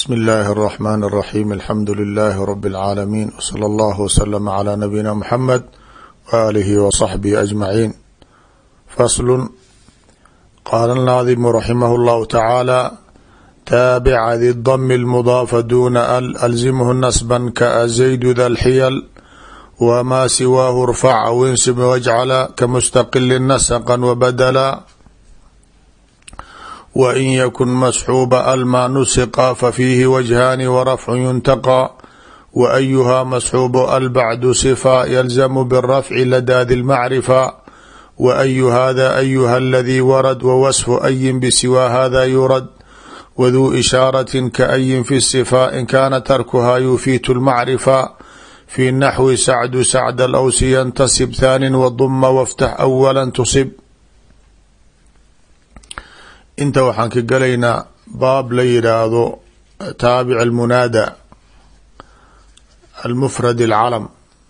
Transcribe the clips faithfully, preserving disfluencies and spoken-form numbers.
بسم الله الرحمن الرحيم الحمد لله رب العالمين وصلى الله وسلم على نبينا محمد وآله وصحبه أجمعين. فصل. قال الناظم رحمه الله تعالى: تابع ذي الضم المضاف دون ال ألزمه نسبا كأزيد ذا الحيل وما سواه ارفع أو انسب واجعل كمستقل نسقا وبدلا وإن يكن مسحوب الما نسقا ففيه وجهان ورفع ينتقى وأيها مسحوب البعد صفا يلزم بالرفع لدى ذي المعرفة وأي هذا أيها الذي ورد ووصف أي بسوى هذا يرد وذو إشارة كأي في الصفاء إن كان تركها يفيت المعرفة في النحو سعد سعد الأوس ينتصب ثان والضم وافتح أولا تصب. inta waxaan ka galaynaa baab la yidhaahdo taabic almunaada almufrad alcalam.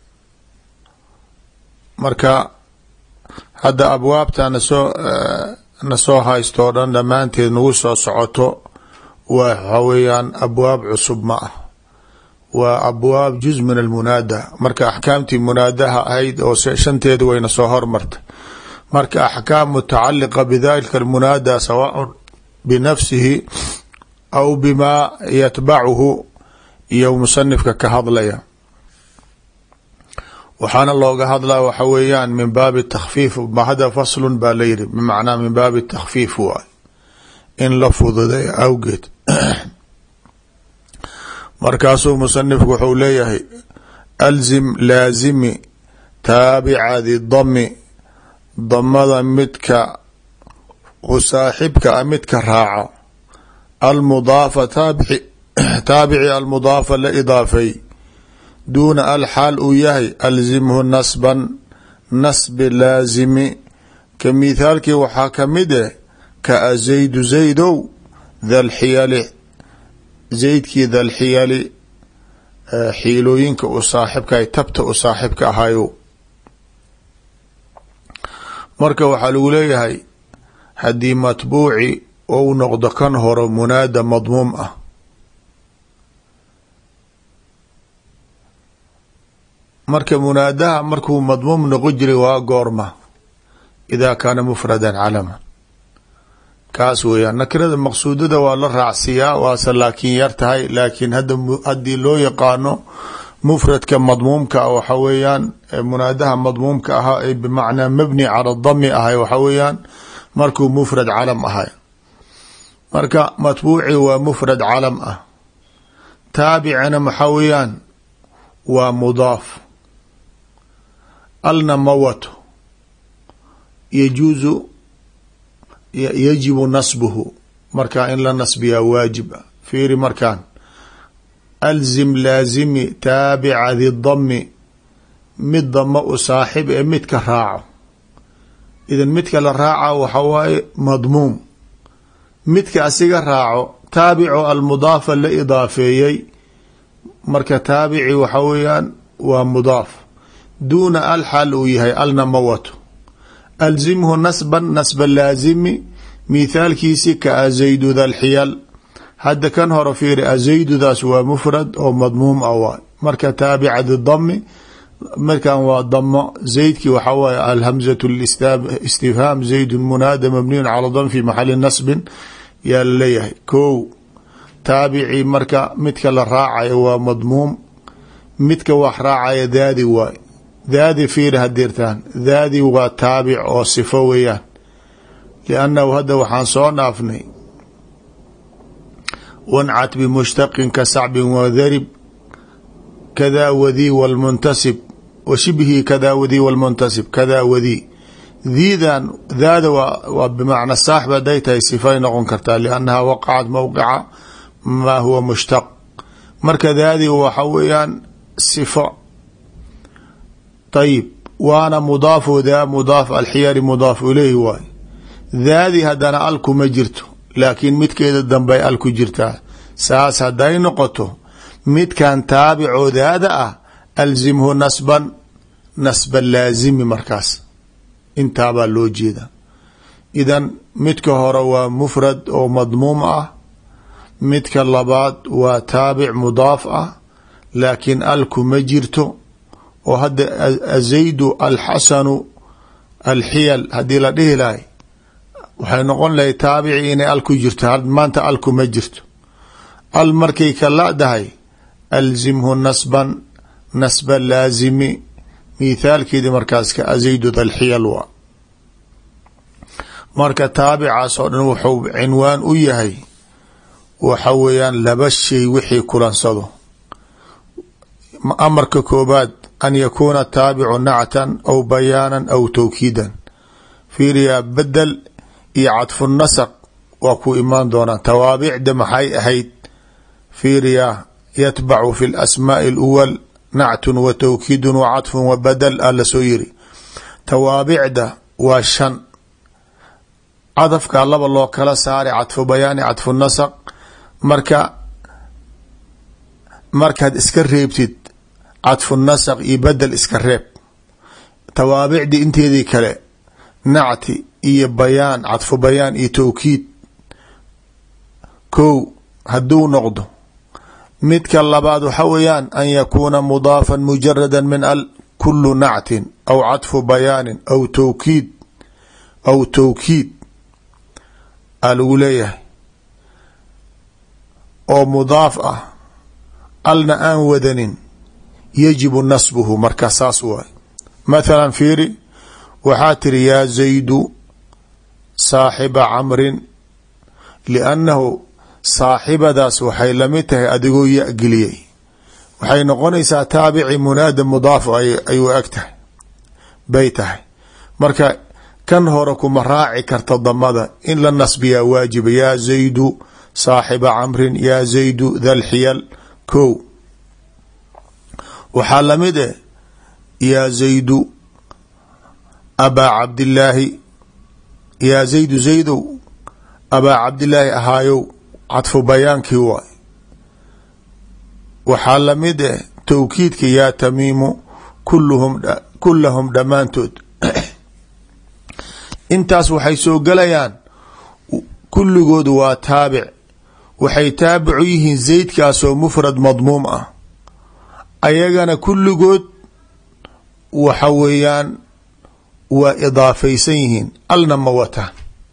marka hadda abwaabta nasoo na soo haysto o dhan dhammaanteed nagu soo socoto waxa weeyaan abwaab cusub ma ah, waa abwaab juz min almunaada. marka axkaamtii munaadaha ahayd oo shanteedu wayna soo hormarta. marka axkaam mutacaliqa bidalika almunaada sawaaء binafsihi aw bima yatbacuhu iyo musanifka ka hadlaya, waxaana looga hadlaya waxa weeyaan min baabi takfiif. hada faslun baa la yidhi bimacnaa min baabi takfiif waay, in la fududay awgeed. markaasuu musanifku wuxuu leeyahay alzim laazimi taabica di dami, damada midka u saaxibka a midka raaca, almudaafa taabici taabici almudaafa la idaafay, duuna alxaal uu yahay alzimhu nasban nasbi laazimi. ka mithaalkii waxaa kamid eh ka azaydu zaydow dhalxiyali, zaydkii dhalxiyali xiilooyinka u saaxibka ay tabta u saaxibka ahayo. marka waxaa lagu leeyahay haddii matbuuci ou noqdo kan horo munaada madmuum ah, marka munaadaha markuu madmuum noqon jiray waa goorma? idaa kaana mufradan calama, kaas weeyaan. nakirada maqsuudada waa la raacsiyaa, waase laakiin yar tahay. laakiin hadda haddii loo yaqaano mfradka madmuumka waxa weeyaan munaadaha madmuumka ahaa ay bimacnaa mabni cala dami ahay waxa weeyaan markuu mufrad calam ahay. marka matbuuci waa mufrad calam ah, taabicina waxa weeyaan waa mudaaf. alna mawato yajuuzu yajibu nasbuhu, marka in la nasbiyaa waajib ah. fiiri markaan alzim laazimi taabica di dami, mid damo u saaxib ee midka raaco. idan midka la raaca waxa waaye madmuum, midka asiga raaco taabico almudaafa la idaafeeyey. marka taabici waxa weeyaan waa mudaaf, duuna alxal uu yahay alna mawato. alzimhu nasban nasba laazimi, mithaalkiisi ka azaydu dha lxiyal. hadda kan hore fiiri azaydudaas waa mufrad oo madmuum ah waay. marka taabica di dami markan waa damo, zaydkii waxa waaye alhamzatu istifhaam zaydun munaada mabniyun cala dam fi maxali nasbin yaa laleeyahay. ko taabici marka midka la raacayo waa madmuum, midka wax raacaya daadi waay. daadi fiiri hadirtaan, daadi waa taabic oo sifo weeyaan. liannahu hadda waxaan soo dhaafnay wancat bimushtaqin ka sacbin wadarib kada wadii wlmuntasib washibhi kada wadii wlmuntasib kada wadii. diidan daada waa bimacna saaxib haday tahay sifay noqon kartaa liannaha waqacat mowqica maa huwa mushtaq. marka daadi waxa weeyaan sifo. ayib waana mudaaf da mudaaf alxiyari mudaaf ileyhi waay. daadi haddana al kuma jirto, laakiin midkeeda dambay al ku jirtaa. saas hadday noqoto midkan taabicoodaada ah alzimhu nasban nasba laazimi, markaas intaabaa loo jeeda. idan midka hore waa mufrad oo madmuum ah, midka labaad waa taabic mudaaf ah laakiin alku ma jirto oo hadda azaydu alxasanu alxiyal haddii la dhihi lahay waxay noqon lahay taabici inay al ku jirto. maanta alku ma jirto. al markay ka ladahay alzimhu nasban nasba laazimi mithaalkeedi markaas ka azaydu dalxiyal waa. marka taabicaas oo dhan wuxuu cinwaan u yahay waxa weeyaan laba shay wixii kulansado. amarka koobaad an yakuuna taabicu nactan aw bayaanan aw tawkiidan. fiiriyaa bedel iyo cadfu nasq waa ku imaan doonaa. tawaabicda maxay ahayd? fiiriyaa yatbacu fi lasmaaءi اluwal nactun wa tawkiidun wa cadfun wa badel ala soo yiri. tawaabicda waa shan. cadafkaa laba loo kala saaray cadfu bayaani cadfu nasq. marka markaad iska reebtid cadfu nasq iyo bedel iska reeb. tawaabicdii inteedii kale nacti iyo bayaan cadfu bayaan iyo tawkiid kow hadduu noqdo. midka labaad waxa weeyaan an yakuuna mudaafan mujarada min al kulu nactin aw cadfu bayaanin aw tawkiid aw tawkiid aa lagu leeyahay oo mudaaf ah alna aan wadanin yajibu nasbuhu. marka saas waay. mathalan fiiri waxaa tiri yaa zaydu saaxiba camrin liannahu saaxibadaas waxay lamid tahay adigoo ya-geliyey waxay noqonaysaa taabici munaada mudaaf ayuu eg tahay bay tahay. marka kan hore kuma raaci karta damada in la nasbiyaa waajiba. yaa zaydu saaxiba camrin yaa zaydu dalxiyal kow. waxaa lamid eh yaa zaydu abaa cabdillaahi yaa zaydu zaydow abaa cabdillaahi ahaayow cadfu bayaankii waay. waxaa lamid eh tawkiidka yaa tamiimu kulluhum kullahum dhammaantood. intaas waxay soo gelayaan kulligood waa taabic. waxay taabicu yihiin zaydkaasoo mufrad madmuum ah. ayagana kulligood waxa weeyaan waa idaafaysan yihiin alna ma wataan.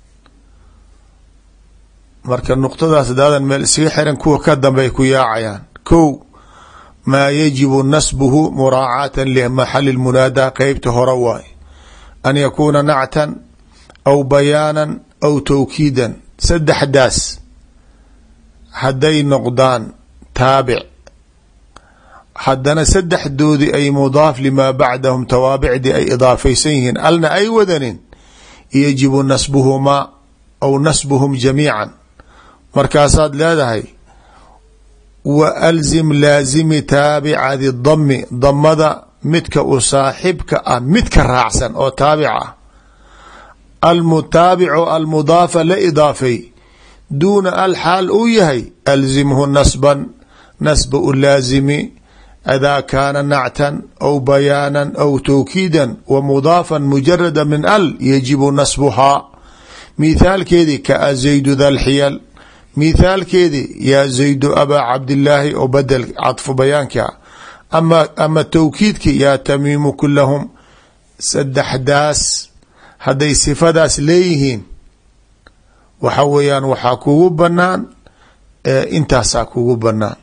marka nuqtadaas hadaadan meel iskaga xiran kuwa ka dambe ay ku yaacayaan. kow maa yajibu nasbuhu muraacaatan limaxali lmunaadaa qeybta hore waay. an yakuuna nactan aw bayaanan aw tawkiidan. saddexdaas hadday noqdaan taabic haddana saddexdoodii ay mudaaf limaa bacdahum tawaabicdii ay idaafaysan yihiin alna ay wadanin yajibu nasbuhumaa aw nasbuhum jamiican. markaasaad leedahay wa alzim laazimi taabica di dami damada midka u saaxibka ah midka raacsan oo taabic ah. almutaabicu almudaafa la idaafay duuna alxaal uu yahay alzimhu nasban nasba u laazimi idaa kaana nactan aw bayaanan aw tawkiidan wa mudaafan mujarada min al yajibu nasbuhaa. mithaalkeedii ka azaydu dalxiyal. mithaalkeedii yaa zaydu abaa cabdillaahi oo badel cadfu bayaanka. ama ama tawkiidki yaa tamiimu kulahum. saddexdaas hadday sifadaas leeyihiin waxa weeyaan waxaa kugu banaan intaasaa kugu banaan.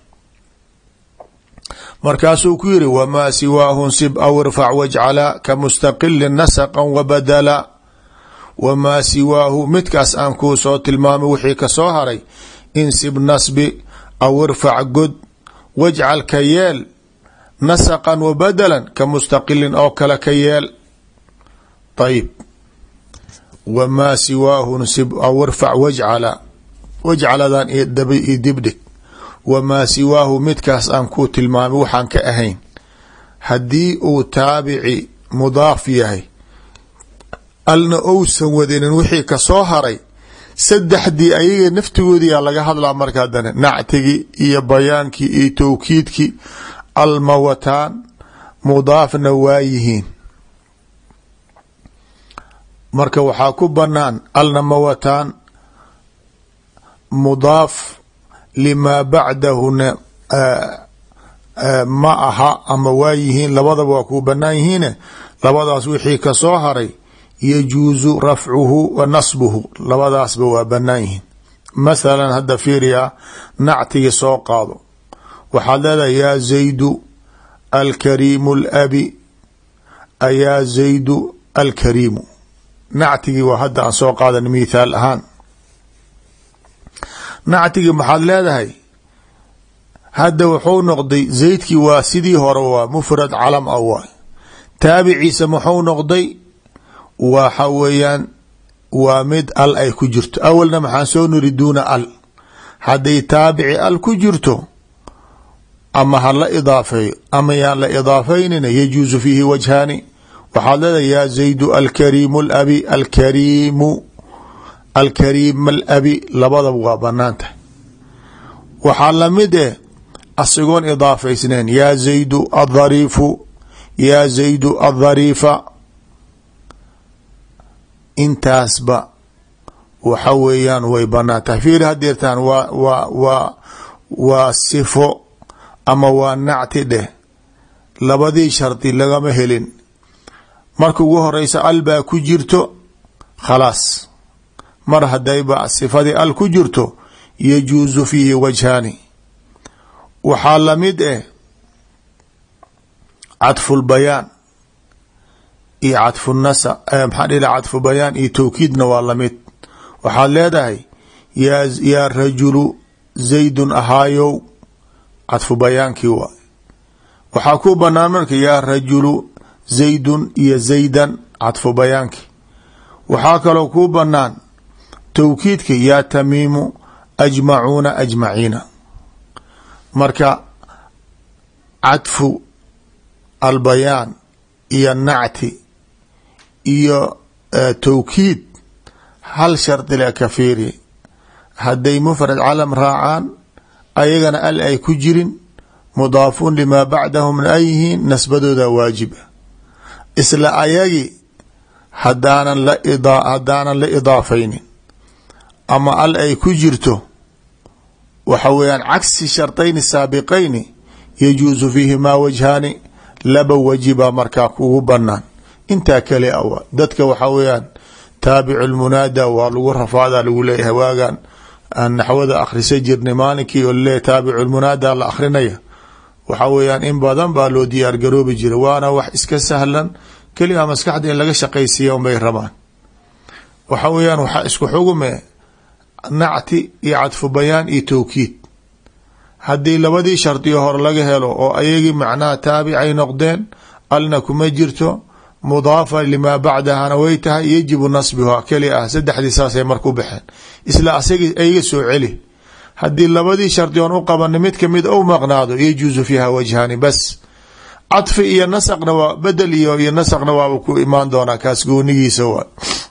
markaasuu ku yiri wamaa siwaahu nsib aw irfac wajcala ka mustaqili nasqa wabadala. wamaa siwaahu midkaas aan kuu soo tilmaamay wixii ka soo haray insib nasbi aw irfac god wajcal ka yeel nasqan wabadalan ka mustaqilin oo kale ka yeel. ayib wamaa siwaahu nsib aw irfac wajcala wajcaladan io dibdhig. wamaa siwaahu midkaas aan kuu tilmaamay waxaan ka ahayn haddii uu taabici mudaaf yahay alna ousan wadinin wixii ka soo haray saddexdii ayaga naftigoodiyaa laga hadlaa. marka haddana nactigii iyo bayaankii iyo tawkiidkii alma wataan mudaafna waa yihiin. marka waxaa ku banaan alna ma wataan mudaaf limaa bacdahuna ma aha ama waa yihiin labadaba waa kuu banaan yihiine labadaas wixii kasoo haray yajuuzu rafcuhu wa nasbuhu labadaasba waa banaan yihiin. mathalan hadda fiiriya nactigi soo qaado waxaad leedahay yaa zaydu alkariimu alabi ayaa zaydu alkariimu nactigii waa hadda aan soo qaadan mithaal ahaan. nactigii maxaad leedahay hadda wuxuu noqday zaydkii waa sidii hore waa mufrad calam ah waay taabiciisa muxuu noqday waxa weeyaan waa mid al ay ku jirto. awalna maxaan soo niri duuna al hadday taabici al ku jirto ama ha la idaafeeyo ama yaan la idaafeynina yajuuzu fiihi wajhaani. waxaad leedahay yaa zaydu alkariimu alabi alkariimu alkariim alabi labadaba waa banaan tahay. waxaa lamid eh asigoon idaafaysneen yaa zaydu adhariifu yaa zaydu adhariifa intaasba waxa weeyaan way banaan tahay. fiiri hadeertaan waa waa waa waa sifo ama waa nacti dheh labadii shardi lagama helin. marka ugu horeysa al baa ku jirto khalaas mar hadayba sifadii al ku jirto yajuuzu fiihi wajhaani. waxaa lamid eh cadfu lbayaan iyo cadfu nasa maxaa dhila cadfu bayaan iyo tawkiidna waa lamid. waxaad leedahay yaa yaa rajulu zaydun ahaayow cadfu bayaankii waay. waxaa ku banaan marka yaa rajulu zaydun iyo zaydan cadfu bayaankii. waxaa kaloo ku banaan tawkiidka yaa tamiimu ajmacuuna ajmaciina. marka cadfu albayaan iyo nacti iyo tawkiid hal shardi le ka fiiri hadday mufrad calam raacaan ayagana al ay ku jirin mudaafuun limaa bacdahumna ay yihiin nasbadooda waajiba. isla ayagi hadaanan la hadaanan la idaafaynin ama al ay ku jirto waxa weeyaan cagsi shardayni saabiqayni yajuuzu fiihimaa wajhaani laba wajiba markaa kugu banaan. intaa kale awa dadka waxa weeyaan taabicu lmunaada waa lagu rafaada lagu leeyahay waagan aan naxwada akhrisa jirnay maalinkii oo laleeyahy taabicu lmunaada la akhrinaya waxa weeyaan in badan baa loo diyaar garoobi jira waana wax iska sahlan keliya maskaxda in laga shaqaysiiya unbay rabaan. waxa weeyaan waxaa isku xugume nacti iyo cadfu bayaan iyo tawkiid haddii labadii shardiyo hore laga helo oo ayagii macnaha taabicay noqdeen alna kuma jirto mudaafa limaa bacdahana way tahay yajibu nasbiha keli ah saddexdii saasay marku baxeen isla asagii ayaga soo celi. haddii labadii shardi oon u qabanay mid kamid ou maqnaado yajuuzu fiiha wajhaani bas. cadfi iyo nasaqna waa bedel iyo iyo nasaqna waaba ku imaan doonaa kaas goonigiisa waa.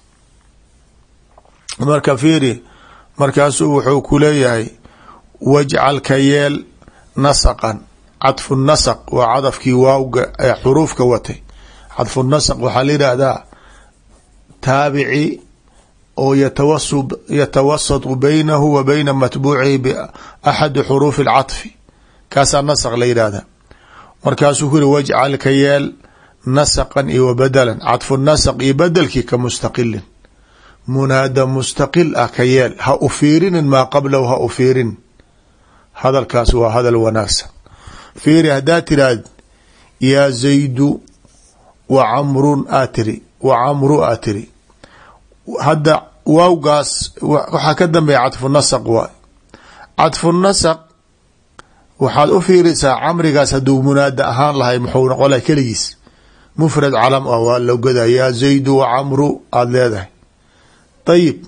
marka fiiri markaasuu wuxuu ku leeyahay wajcal ka yeel nasaqan. cadfu nasaq waa cadafkii waawga ee xuruufka watay. cadfu nasaq waxaa la yidhaahdaa taabici oo yatawasu yatawasatu baynahu wa bayna matbuucihi biaxadi xuruufi alcadfi kaasaa nasaq la yidhaahdaa. markaasuu ku yihi wajcal ka yeel nasaqan iyo wabadalan cadfu nasaq iyo bedelkii ka mustaqilin munaada mustaqil ah ka yeel ha u fiirinin maa qablahu ha u fiirin. hadalkaas waa hadal wanaagsan. fiiri haddaad tiraahd yaa zaydu wa camrun aa tiri wa camru aa tiri hadda waawgaas waxaa ka dambeeya cadfu nasaq waay. cadfu nasaq waxaad u fiirisaa camrigaas hadduu munaada ahaan lahay muxuu noqon lahay keligiis mufrad calam ah waa logada yaa zaydu wa camru aada leedahay. ayib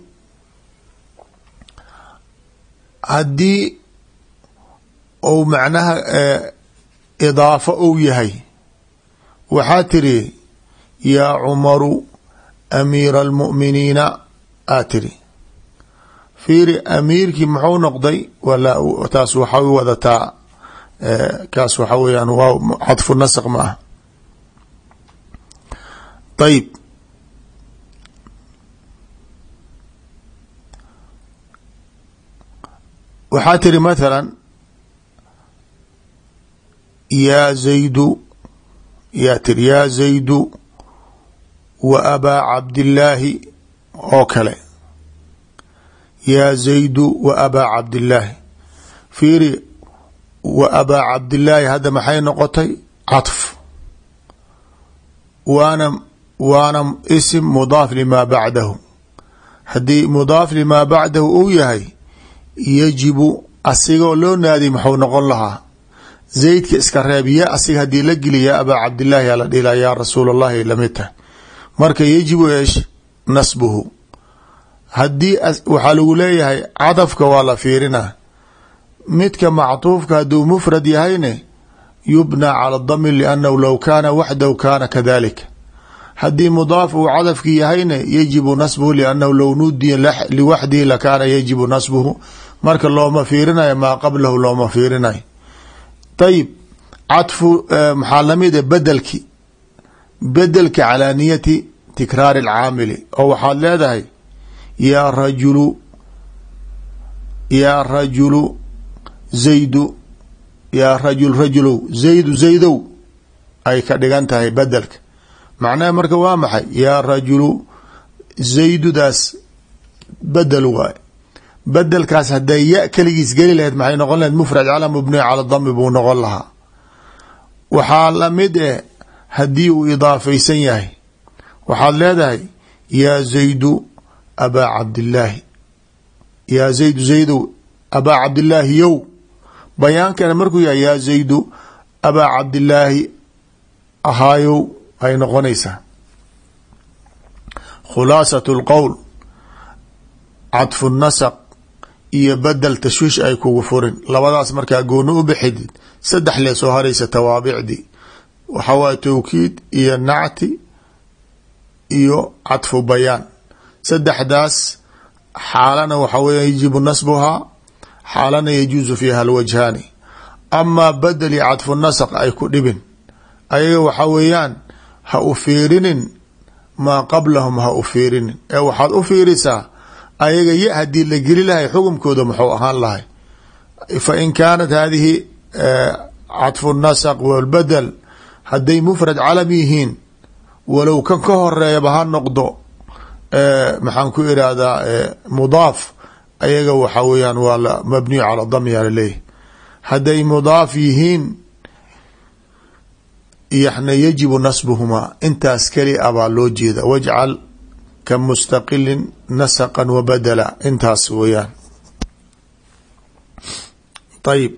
haddii ou macnaha idaafo ou yahay waxaa tiri yaa cumaru amiira almu'miniina aa tiri. fiiri amiirkii muxuu noqday wala taas waxay wadataa kaas waxa weeyaan waa cadfu nasq ma ah. ayib waxaa tiri mathalan yaa zaydu yaa tiri yaa zaydu wa abaa cabdillaahi oo kale yaa zaydu wa abaa cabdillaahi fiiri wa abaa cabdillaahi hadda maxay noqotay caطf waana waana isim mudaaf limaa bacdahu haddii mudaaf limaa bacdahu uu yahay yajibu asigoo loo naadiy maxuu noqon lahaa zaydka iska reeb ya asiga haddii la geliya abaa cabdillaahi yaa la dhila yaa rasuul allahi lamid tahay marka yajibu eesh nasbuhu haddii waxaa lagu leeyahay cadafka waa la fiirina midka macطuufka hadduu mfrad yahayne yubnى calى dami lأnnahu low kaana waxdahu kaana kadalika haddii mudaaf uu cadafki yahayne yajibu nasbuhu liannahu low nudiya liwaxdihi lakaana yajibu nasbuhu marka looma fiirinayo maa qablahu looma fiirinayo ayib cadfu maxaa lamida bedelki bedelka calaa niyati tikraari اlcaamili oo waxaad leedahay yaa rajulu yaa rajulu zaydu yaa rajul rajulow zaydu zaydow ay ka dhigan tahay bedelka macnaha marka waa maxay yaa rajulu zaydudaas bedel waay bedelkaas hadday ya keligiis geli lahayd maxay noqon lahayd mufrad calaa mubniy cala dami buu noqon lahaa waxaa lamid eh haddii uu idaafaysan yahay waxaad leedahay yaa zaydu abaa cabdillaahi yaa zaydu zaydow abaa cabdillaahi yow bayaankana markuu yahay yaa zaydu abaa cabdillaahi ahaayow ay noqonaysaa khulaasat اlqowl cadfu nasq iyo bedel tashwiish ay kugu furin labadaas markaa gooni u bixidid saddex lee soo haraysa tawaabicdii waxa waay tawkiid iyo nacti iyo cadfu bayaan saddexdaas xaalana waxa weya yajibu nasbuhaa xaalana yajuusu fiiha alwajhaani amaa bedel iyo cadfu nasq ay ku dhibin ayaga waxa weeyaan ha u fiirinin maa qablahum ha u fiirinin ee waxaad u fiirisaa ayaga ya hadii la geli lahay xukumkooda muxuu ahaan lahay fa in kaanat hadihi cadfu nasq walbadel hadday mufrad calam yihiin walow kan ka horeeyaba ha noqdo maxaan ku irahdaa mudaaf ayaga waxa weeyaan waa la mabniyu cala dami yaa laleeyahy hadday mudaaf yihiin yaxna yajibu nasbuhumaa intaas keli a baa loo jeeda wajcal ka mustaqilin nasqa wa badala intaas weeyaan ayib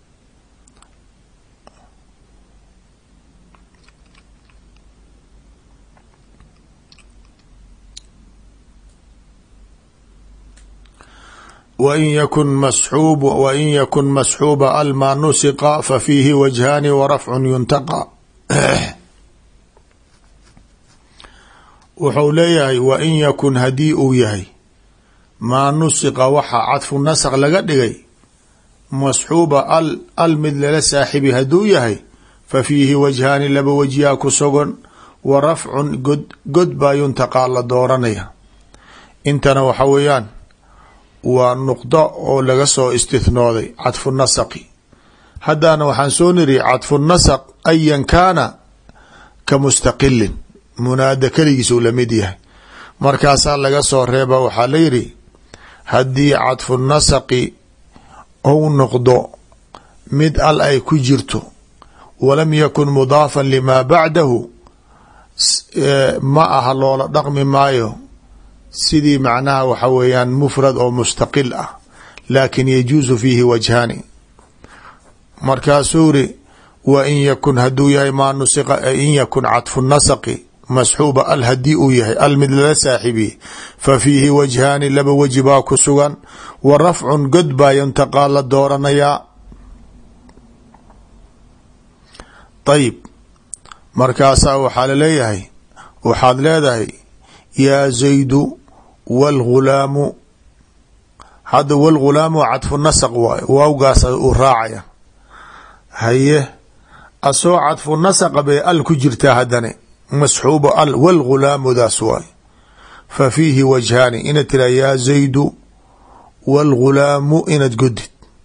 wain yakun masxuub wain yakun masxuuba almaa nusiqa fafiihi wajhaani warafcun yuntaqa wuxuu leeyahay wain yakun hadii uu yahay maa nusiqa waxa cadfu nasq laga dhigay masxuuba al al mid lala saaxibi haduu yahay fa fiihi wajhaani laba wajyaa ku sugan wa rafcun god god baa yuntaqaa la dooranaya intana waxa weeyaan waa nuqdo oo laga soo istihnooday cadfu nasqi haddana waxaan soo niri cadfu nasq ayan kaana ka mustaqilin munaada keligiis uu lamid yahay markaasaa laga soo reeba waxaa la yidhi haddii cadfu nasqi ou noqdo mid al ay ku jirto walam yakun mudaafan limaa bacdahu ma aha loola dhaqmi maayo sidii macnaha waxa weeyaan mufrad oo mustaqil ah laakin yajuusu fiihi wajhaani markaasuu ri wa in yakun haduu yahay maa nusiqa in yakun cadfu nasqi masxuuba al hadii uu yahay al mid lala saaxibiye fa fiihi wajhaani laba waji baa ku sugan wa rafcun god baa yuntaqaa la dooranayaa ayib markaasaa waxaa laleeyahay waxaad leedahay yaa zaydu wاlghulaamu hadda wاlghulaamu cadfu nasq waay waawgaas uu raacaya haye asoo cadfu nasqa bay al ku jirtaa haddane masxuuba al wاlghulaamudaas waay fa fiihi wajhaani inaad tira yaa zaydu wاlghulaamu inaad godid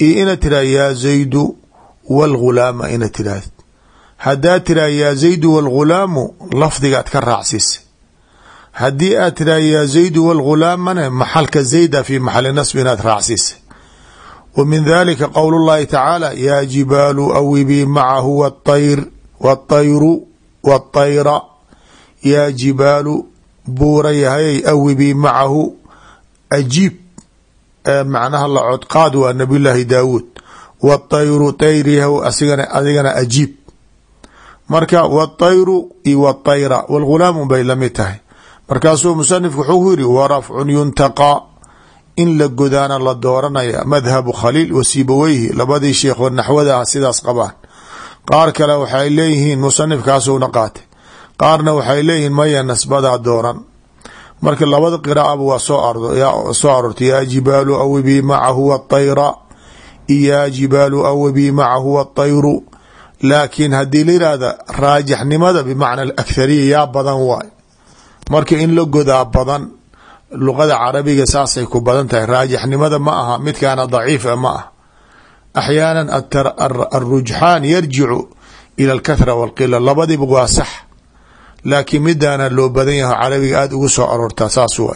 iyo inaad tiraha yaa zaydu wاlghulaama inaad tiraahd. haddaad tiraha yaa zaydu wاlghulaamu lafdigaad ka raacsiisay. haddii aad tiraha yaa zaydu wاlghulaamana maxalka zayda fi maxali nasb inaad raacsiisay. wa min dalika qowl اllahi tacaala yaa jibaalu awibii macahu wاطayr wاطayru wاطayra yaa jibaalu buura yahayay awibii macahu ajiib macnaha la codqaad waa nabiy llaahi daawuud. wاطayru tayriyahu asigana adigana ajiib. marka wاطayru iyo wاطayra wاlghulaamu bay lamid tahay. markaasuu musanifku wuxuu ku yidhi warafcun yuntaqaa in la godaana la dooranaya madhabu khaliil wa sibaweyhi labadii sheekh oo naxwada ah sidaas qabaan. qaar kale waxay leeyihiin musanifkaasuuna qaatay, qaarna waxay leeyihiin maya nasbadaa dooran. marka labada qiraa'aba waa soo soo aroortay yaa jibaalu awibii macahu wاطayra yaa jibaalu awibii macahu wاطayru. laakiin haddii la yihahda raajixnimada bimacna akhariya yaa badan waay. marka in la godaa badan luqada carabiga saasay ku badan tahay. raajixnimada ma aha midkaana daciifa ma ah. axyaana arujxaan yarjicu ila alkathra walqila labadiba waa sax, laakiin midaana loo badan yaho carabiga aada ugu soo aroortaa saas waay.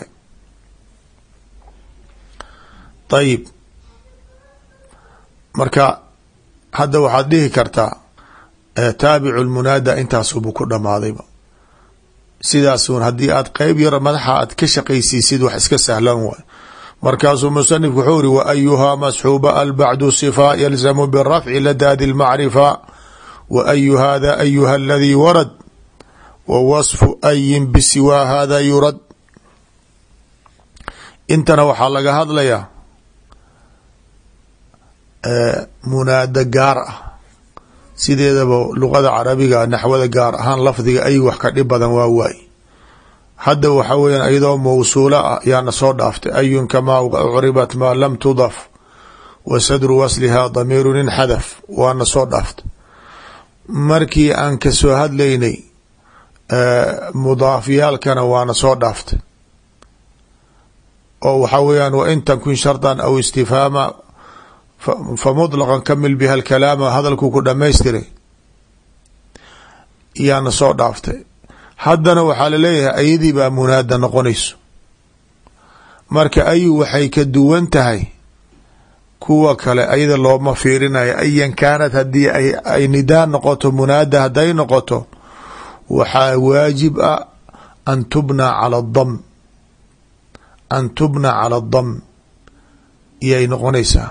ayib marka hadda waxaad dhihi kartaa taabicu lmunaada intaasubu ku dhamaadayba. sidaasun haddii aad qeyb yar madaxa aad ka shaqaysiisid wax iska sahlan waay. markaasuu musanifku wuxuu iri wa ayuhaa masxuuba albacdu sifa yalzamu birafci ladaadi lmacrifa wa ayu hada ayuha aladii warad wa wasfu ayin bisiwaa hada yurad. intana waxaa laga hadlayaa munaada gaar ah. sideedaba luqada carabiga naxwada gaar ahaan lafdiga ay wax ka dhib badan waa waay. hadda waxa weeyaan iyadoo mawsuula ah yaana soo dhaaftay ayun kamaa ucribat maa lam tudaf wa sadru waslihaa damiirun inxadaf waana soo dhaaftay. markii aan ka soo hadlaynay mudaafyaalkana waana soo dhaaftay oo waxa weeyaan wa in takun shardan aw istifhaama fa muطlaqan kamil biha alkalaama hadalkuu ku dhamaystiray yaana soo dhaaftay. haddana waxaa laleeyahay ayadii baa munaada noqonayso. marka ayu waxay ka duwan tahay kuwa kale ayada looma fiirinayo. ayan kaanad hadii ay nidaa noqoto munaada hadday noqoto waxaa waajib ah an tubna cala dam an tubna cala dam iyay noqonaysaa.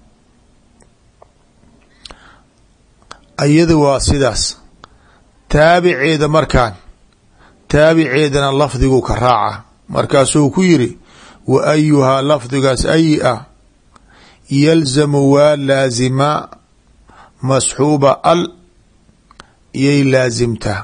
ayada waa sidaas. taabiceeda markaan taabiceedana lafdigu ka raaca. markaasuu ku yiri wa ayuhaa lafdigaas ayi ah yalzamu waa laazima masxuuba al iyay laazimtaa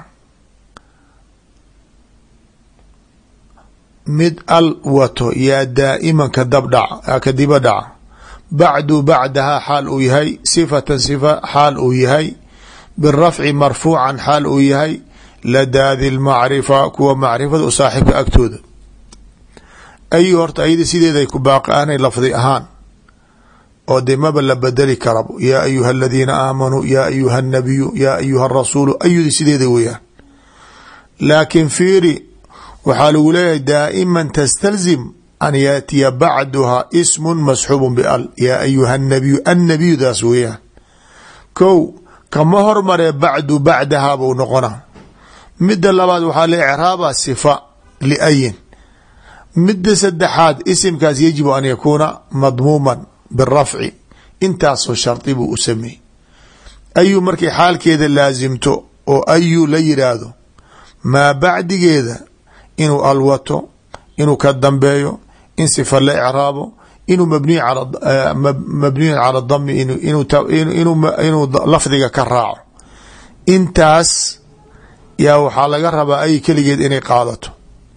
mid al wato yaa daa'iman ka dabdhac ka diba dhaca. bacdu bacdahaa xaal uu yahay sifatan sifa xaal uu yahay birafci marfuucan xaal uu yahay ladaadi lmacrifa kuwa macrifada u saaxiibka agtooda. ayu horta ayada sideeday ku baaqi aanay lafdi ahaan oo dee maba la bedeli karabo. yaa ayuha aladiina aamanuu yaa ayuha nabiyu yaa ayuha rasuulu ayudi sideeda weeyaan. laakiin fiiri waxaa lagu leeyahay daa'iman tastalzim an yaatiya bacduha ismun masxuubun bial yaa ayuha nabiyu annabiyudaas weeyaan. kow kama hormaree bacdu bacdaha buu noqona. midda labaad waxaa la icraaba sifa liayin. midda saddexaad isimkaas yajibu an yakuuna madmuuman birafci. intaasoo shardi buu u sameeyey. ayu markay xaalkeeda laasimto oo ayu la yiraahdo maa bacdigeeda inuu alwato inuu ka dambeeyo in sifa la icraabo inuu mabniy mabniyun cala dami inuu lafdiga ka raaco. intaas yaa waxaa laga rabaa ay keligeed inay qaadato.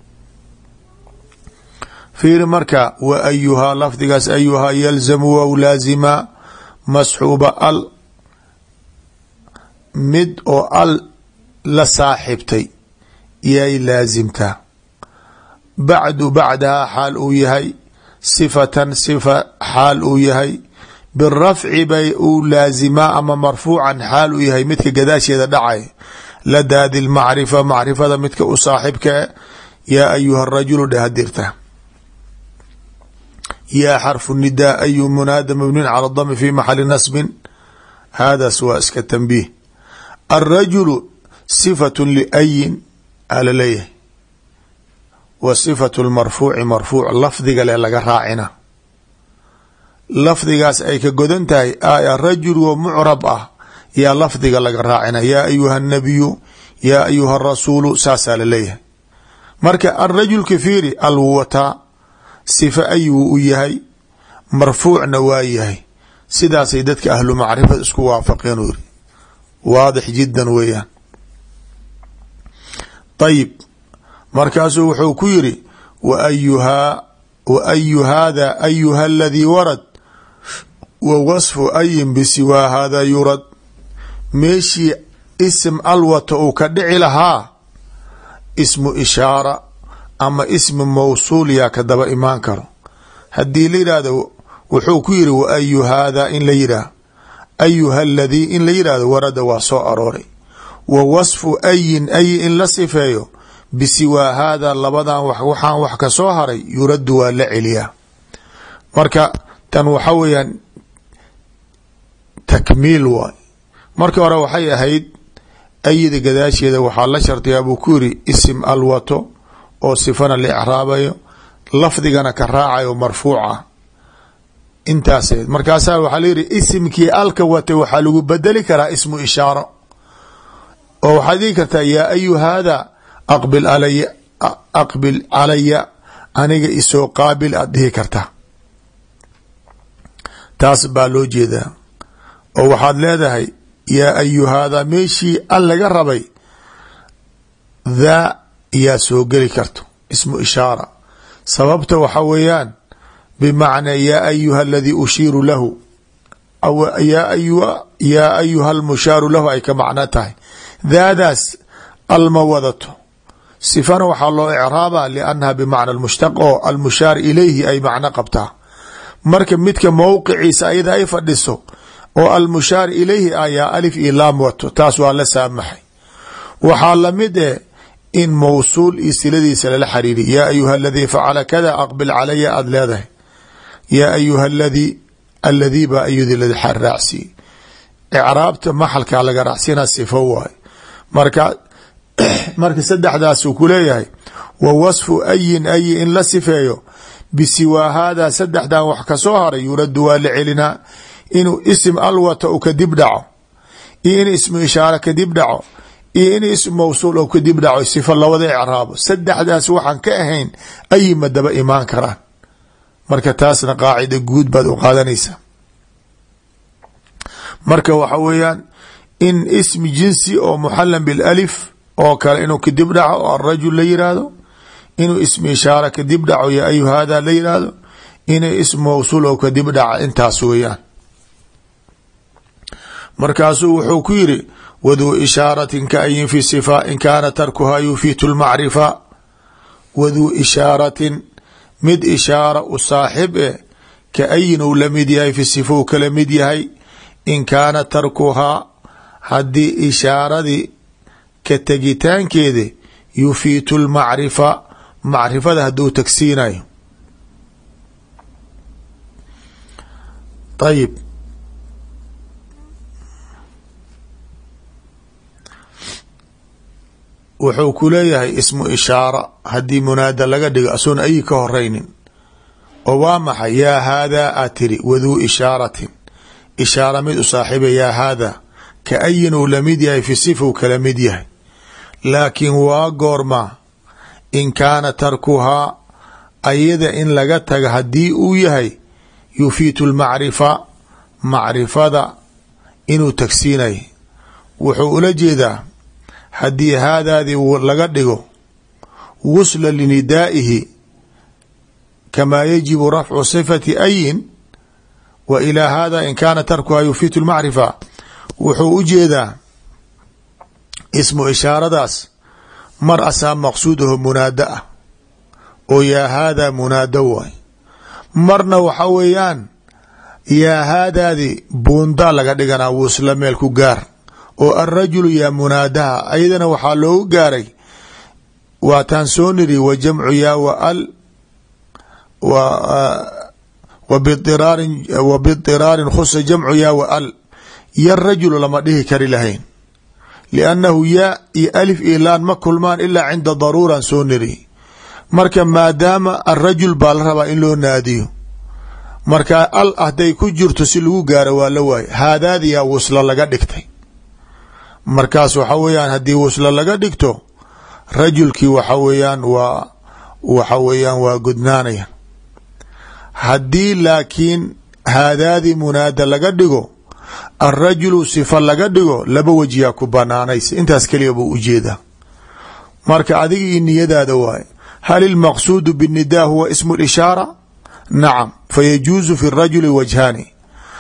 fiiri marka wa ayuhaa lafdigaas ayuhaa yalzamu wow laazima masxuuba al mid oo al la saaxibtay yay laazimtaa. bacdu bacdahaa xaal uu yahay sifatan sifa xaal uu yahay birafci bay uu laazimaa ama marfuucan xaal u yahay midka gadaasheeda dhacay ladaadi lmacrifa macrifada midka u saaxibka yaa ayuha rajulu dheh hadirta yaa xarfu nidaa ayu munaada mabniin cala dami fi maxali nasbin haadaas waa iska tanbiih alrajulu sifatu liayin ala leeyahay wa sifatu lmarfuuci marfuuc lafdiga le laga raacina lafdigaas ay ka godan tahay arajul oo mucrab ah yaa lafdiga laga raacina yaa ayuha nabiyu yaa ayuha rasuulu saasaa laleeyahay marka alrajulka fiiri alwataa sifa ayuu u yahay marfuucna waa yahay sidaasay dadka ahlu macrifad isku waafaqeen u yiri waadix jiddan weeyaan ayib markaasuu wuxuu ku yiri wa ayuhaa wa ayu hada ayuha aladii warad wa wasfu ayin bisiwaa hada yurad meeshii ism alwata uu ka dhici lahaa ismu ishaara ama ismi mawsuul yaa ka daba imaan karo haddii la yidhaahdo wuxuu ku yiri wa ayu hada in la yidhaah ayuha aladii in la yidhaahdo warada waa soo arooray wa wasfu ayin ayi in la sifeeyo bisiwaa hada labadan waxaan wax ka soo haray yuraddu waa la celiyaa marka tan waxa weeyaan takmiil waay marka hore waxay ahayd ayida gadaasheeda waxaa la shardiyaa buu ku yiri isim alwato oo sifana la icraabayo lafdigana ka raacayo marfuuca intaaseed markaasaa waxaa la yidhi isimkii alka watay waxaa lagu bedeli karaa ismu ishaaro oo waxaad dhihi kartaa yaa ayu hada aqbil alaya aqbil calaya aniga isoo qaabil aad dhihi kartaa taas baa loo jeedaa oo waxaad leedahay yaa ayu hada meeshii al laga rabay daa yaa soo geli karto ismu ishaara sababta waxa weeyaan bimacnaa yaa ayuha aladii ushiiru lahu yaa ayuha yaa ayuha almushaaru lahu ay ka macno tahay daadaas alma wadato sifana waxaa loo icraaba liannaha bimacna almushtaq oo almushaar ilayhi ay macno qabtaa marka midka mowqiciisa ayada ay fadhiso oo almushaar ilayhi ayaa alif iyo laam wato taas waa la saamaxay waxaa lamid eh in mawsuul iyo siladiisa lala xariiri yaa ayuha aladii facala kada aqbil calaya aada leedahay yaa ayuha aladii aladii baa ayudi la raacsiye icraabta maxalkaa laga raacsiina sifo waay marka marka saddexdaasuu ku leeyahay wa wasfu ayin ayi in la sifeeyo bisiwaa haadaa saddexdan wax ka soo haray yuraddu waa la celinaa inuu isim alwata u kadib dhaco iyo in ismu ishaare kadib dhaco iyo in ism mawsuul ou kadib dhaco sifa labada icraabo saddexdaas waxaan ka ahayn ayi ma daba imaan karaan marka taasna qaacida guud baad u qaadanaysaa marka waxa weeyaan in ismi jinsi oo muxalan bilalif oo kale inuu kadib dhaco oo alrajul la yiraahdo inuu ismi ishaare kadib dhaco ya ayu hada la yiraahdo inay ism mawsuul oo kadib dhaca intaas weeyaan markaasuu wuxuu ku yiri waduu ishaaratin ka ayin fi sifa in kaana tarkuhaa yufiitu lmacrifa waduu ishaaratin mid ishaara u saaxib eh ka ayin uu lamid yahay fi sifa uu kala mid yahay in kaana tarkuhaa haddii ishaaradii ka tegitaankeeda yufiitu lmacrifa macrifada hadduu tagsiinayo ayib wuxuu ku leeyahay ismu ishaara haddii munaada laga dhigo asoon ayi ka horeynin oo waa maxay yaa haadaa aad tiri waduu ishaaratin ishaara mid u saaxiiba yaa haadaa ka ayin uu lamid yahay fi sifa uu kala mid yahay laakiin waa goorma in kaana tarkuhaa ayada in laga taga haddii uu yahay yufiitu lmacrifa macrifada inuu tagsiinay wuxuu ula jeedaa haddii haadaadii laga dhigo wusla linidaa'ihi kamaa yajibu rafcu sifati ayin wa ilaa hada in kaana tarkuhaa yufiitu lmacrifa wuxuu u jeedaa ismu ishaaradaas mar asaa maqsuudaho munaada ah oo yaa haadaa munaado waay marna waxa weeyaan yaa haadaadi buundaa laga dhiganaa wusla meel ku gaar oo alrajulu yaa munaadaha ayadana waxaa loogu gaaray waataan soo niri wa jamcu yaa wa al wa bidiraarin khusa jamcu yaa wa al ya rajulu lama dhihi kari lahayn liannahu yaa iyo alif iyo laan ma kulmaan ilaa cinda daruuran soo niri marka maadaama alrajul baa la rabaa in loo naadiyo marka al hadday ku jirto si lagu gaaro waa la waaye haadaadi yaa wusla laga dhigtay markaas waxa weeyaan haddii wusla laga dhigto rajulkii waxa weeyaan waa waxa weeyaan waa gudnaanaya haddii laakiin haadaadi munaada laga dhigo alrajulu sifa laga dhigo laba wajiyaa ku banaanaysa intaas keliya buu ujeedaa marka adiga io niyadaada waaye hal ilmaqsuudu binidaa huwa ismu lishaara nacam fayajuuzu fi rajuli wajhaani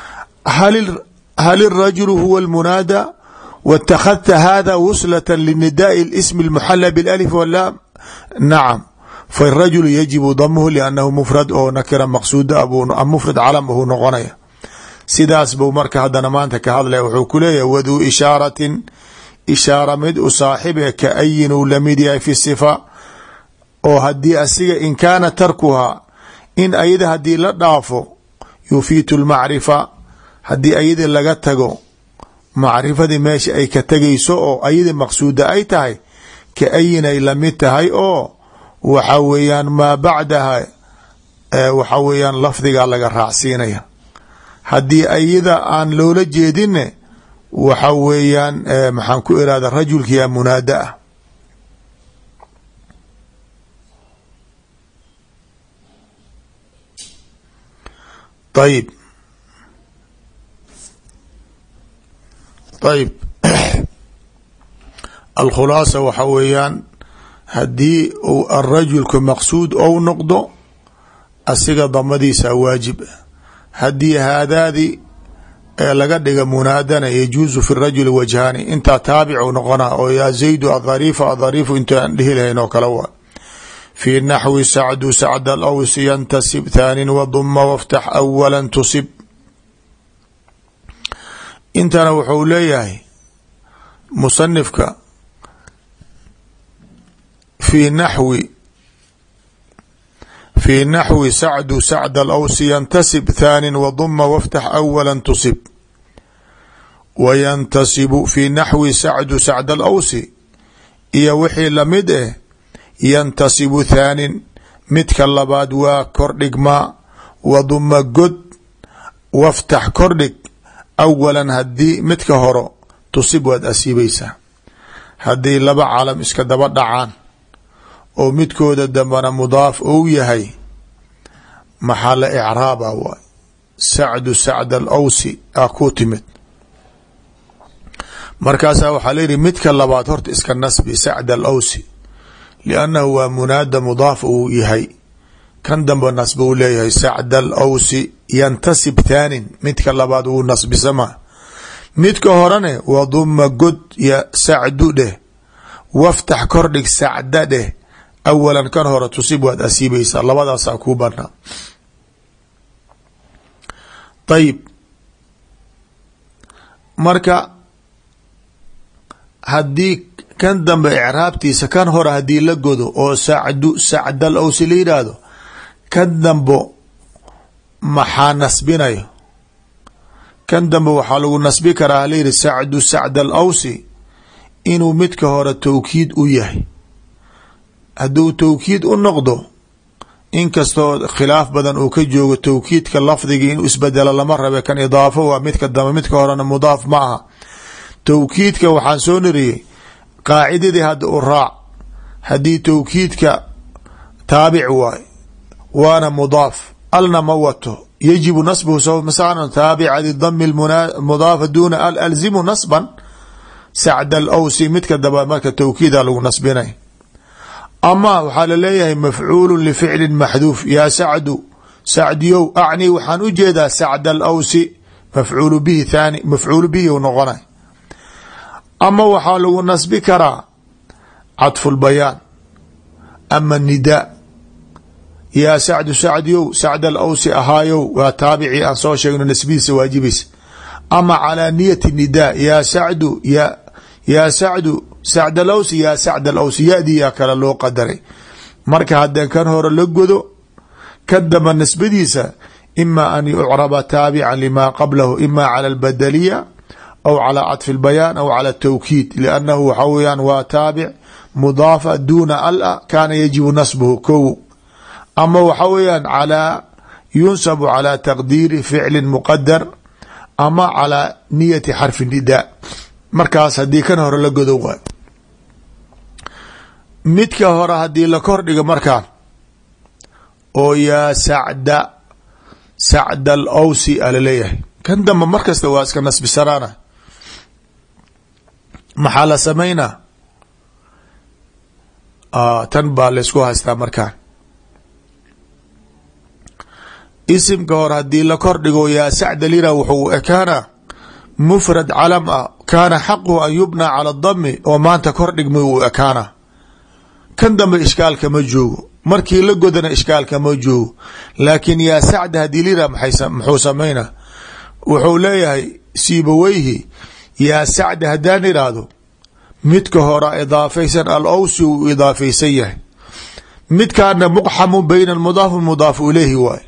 hal irajulu huwa almunaada wاtakhadta hada wuslة lnidaءi اsm اlmuxala bاlalif walaam nacam faالrajulu yajibu damhu liannahu mufrad oo nakira maqsuuda mufrad calam ahuu noqonaya sidaas buu marka haddana maanta ka hadlaya wuxuu ku leeyahay waduu ishaaratin ishaara mid u saaxibe ka ayin uu lamid yahay fi sifa oo haddii asiga in kaana tarkuhaa in ayada haddii la dhaafo yufiitu lmacrifa haddii ayada laga tago macrifadii meesha ay ka tegayso oo ayada maqsuuda ay tahay ka ayin ay lamid tahay oo waxa weeyaan maa bacdaha waxa weeyaan lafdigaa laga raacsiinaya haddii ayada aan loola jeedinne waxa weeyaan maxaan ku irahda rajulkiyaa munaada ah ayib ayib alkhulaasa waxa weeyaan haddii uu alrajulka maqsuud ou noqdo asiga damadiisa waajib haddii haadaadi ee laga dhiga munaadana yajuuzu fi rajuli wajhaani intaa taabicu noqona oo yaa zaydu adariifa adariifu intaan dhihi lahayn oo kale waa في نحو sacdu sacd اlأws yntasib thaanin waduma wاftax awala tusib intana wuxuu leeyahay musanifka في naxwi في naxwi sacdu sacd اlأws yntasib thaanin waduma wاftax awala tusib wayntasibu في naxwi sacdu sacd اlأwsi iyo wixii lamid eh yantasibu thaanin midka labaad waa kordhigmaa waduma god waftax kordhig awalan hadii midka horo tusib waad asiibaysaa haddii laba calam iska daba dhacaan oo midkooda dambana mudaaf ou yahay maxaa la icraaba waay sacdu sacd alawsi a ku timid markaasaa waxaa layihi midka labaad horta iska nasbi sacd alawsi liannahu waa munaada mudaaf uu yahay kan dambe nasba uu leeyahay sacd alawsi yantasib thaanin midka labaad wuu nasbisama midka horene waduma god ya sacdu dheh waftax kordhig sacda dheh awalan kan hore tusib waad asiibaysaa labadaasaa kuu banaa ayib marka haddii kan dambe icraabtiisa kan hore haddii la godo oo sacdu sacd alawsi la yidhaahdo kan dambo maxaa nasbinayo kan dambe waxaa lagu nasbi karaa halayidhi sacdu sacd alawsi inuu midka hore tawkiid u yahay hadduu tawkiid u noqdo inkastoo khilaaf badan uu ka joogo tawkiidka lafdigii inuu isbedelo lama rabe kan idaafo waa midka dambe midka horena mudaaf ma aha tawkiidka waxaan soo nariyey qaacidadii hadda u raac haddii tawkiidka taabic waay waana mudaaf alna ma wato yajibu nasbuhu saw masalan taabica lidami mudaafa duuna al alzimu nasban sacd alawsi midka daba marka tawkiida lagu nasbinay ama waxaa laleeyahay mafcuulu lificlin maxduuf yaa sacdu sacdiyow acni waxaan u jeedaa sacd alawsi mafcuulu bihi thani mafcuulu bihi u noqonay ama waxaa lagu nasbi karaa cadfu lbayaan ama nidaa yaa sacdu sacdiyow sacd alawsi ahaayow waa taabicii aan soo sheegno nisbadiisa waajibaysa. ama calaa niyati nidaa yaa sacdu ya yaa sacdu sacd alawsi yaa sacd alawsi yadii yaa kale loo qadaray. marka haddeen kan hore la godo kan damba nisbadiisa ima an yucraba taabican lima qablahu ima cala albadaliya aw calى caطfi اlbayaan aw calى الtawkiid liannahu waxa weyaan waa taabic mudaafa duuna ala kaana yajibu nasbuhu kow ama waxa weyaan calى yunsabu calى taqdiiri ficli muqadar ama calى niyati xarfi nidaa. markaas haddii kan hore la godo waay midka hore haddii la kordhigo markaan oo yaa sacda sacd alawsi ala leeyahay kan damba markasta waa iska nasbisanaana. maxaa la samaynaa tan baa laysku haystaa markaan isimka hore haddii la kordhigo yaa sacda lira wuxuu ekaana mufrad calam ah kaana xaquhu an yubnaa cala dami oo maanta kordhigma uu ekaana. kan dambe ishkaalka ma joogo markii la godana ishkaalka ma joogo laakiin yaa sacda haddii lira muxuu samaynaa wuxuu leeyahay siibaweyhi yaa sacda haddaan idhaahdo midka hora idaafaysan alawsi uu idaafaysan yahay midkaana muqxamu bayna almudaaf mudaaf ilayhi waay.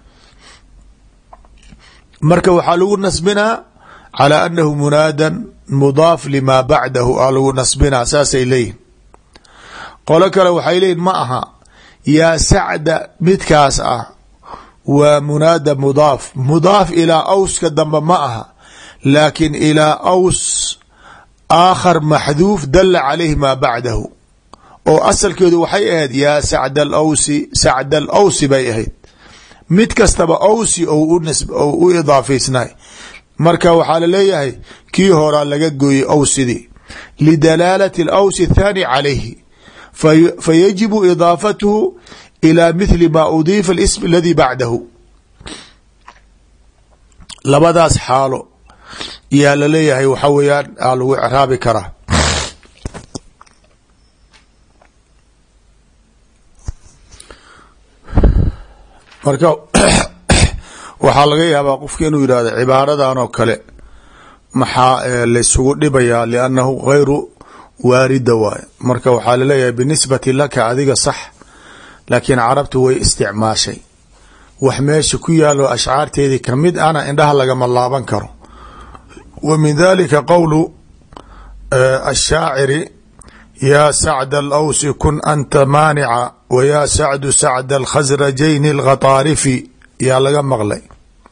marka waxaa lagu nasbinaa calى anahu munaadan mudaaf lima bacdahu aa lagu nasbinaa saasay leeyihin. qolo kale waxay leeyihin ma aha yaa sacda midkaas ah waa munaada mudaaf mudaaf ilaa awska dambe ma aha laakin ilaa aws aakhar maxduuf dala calayhi maa bacdahu oo asalkeedu waxay ahayd yaa sacd alawsi sacd alawsi bay ahayd mid kastaba awsi ou u idaafaysnay. marka waxaa laleeyahay kii horaa laga gooyey awsidii lidalaalati alawsi athaani calayhi fayajibu idaafatuhu ilى mithli ma udiifa اlism aladi bacdahu. labadaas xaalo yaa laleeyahay waxa weeyaan aa lagu craabi karaa. marka waxaa laga yaabaa qofka inuu yidhahdo cibaaradan oo kale maxaa laysugu dhibayaa liannahu gayru waarida waaye. marka waxaa laleeyahay binisbati laka adiga sax laakiin carabtu way isticmaashay wax meesha ku yaalo ashcaarteedii kamid ana indhaha lagama laaban karo. wa min dalika qowlu ashaaciri yaa sacd alawsi kun anta maanica wa yaa sacdu sacd alkhasrajayni alghataarifi yaa laga maqlay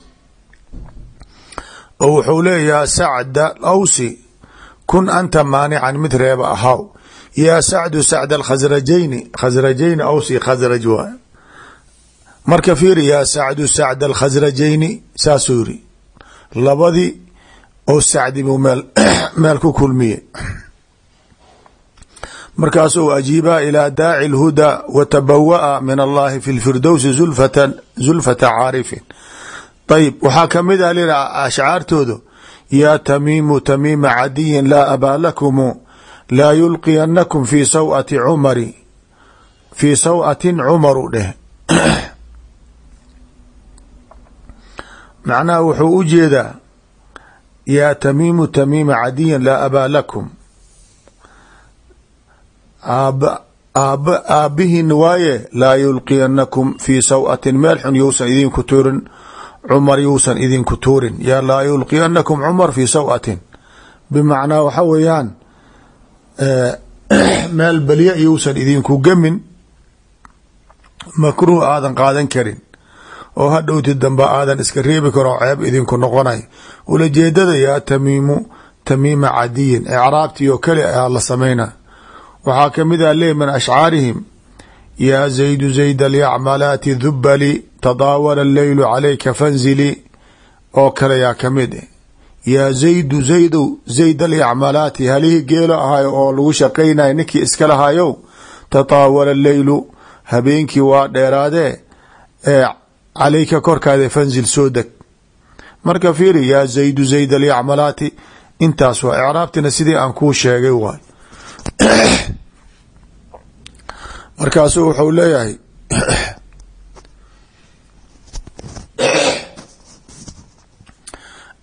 oo wuxuu leeya yaa sacd alawsi kun anta maanican mid reeba ahaw yaa sacdu sacd alkhasrajayni khasrajayni awsi khasraj waay. marka fiiri yaa sacdu sacd alkhasrajayni saasuu yiri labadii oo sacdi buu meel meel ku kulmiye. markaasuu ajiibaa ilaa daaci lhudaa watabawa'a min allahi fi lfirdowsi zulfatan zulfata caarifin. ayib waxaa kamid ah lila ashcaartooda yaa tamiimu tamiima cadiyin laa abaa lakumu laa yulqiyanakum fi sawati cumari fii sawatin cumaru dheh. macnaha wuxuu u jeedaa yaa tamiimu tamiima cadiyin laa abaa lakum aab aab aabihin waaye laa yulqiyanakum fii sawatin meel xun yousan idinku tuurin cumar yousan idinku tuurin yaa laa yulqiyanakum cumar fii sawatin bimacnaa waxa weeyaan meel balya yousan idinku gemin makruuh aadan qaadan karin oo hadhowti dambe aadan iska reebi karo ceeb idinku noqonay. ulajeedada yaa tamiimu tamiima cadiyin ecraabtii oo kale ayaa la samayna. waxaa kamid ah le min ashcaarihim yaa zaydu zayd alyacmalaati dhubali tadaawala alleylu calayka fanzili oo kale yaa kamid yaa zaydu zaydow zayd alyacmalaati halihii geelo ahayo oo lagu shaqaynaya ninkii iska lahayow tadaawala alleylu habeenkii waa dheeraadee ee calayka korkaada fanzil soo deg. marka fiiri yaa zaydu zayd alyacmalaati intaas waa icraabtina sidii aan kuu sheegay waay. markaasuu wuxuu leeyahay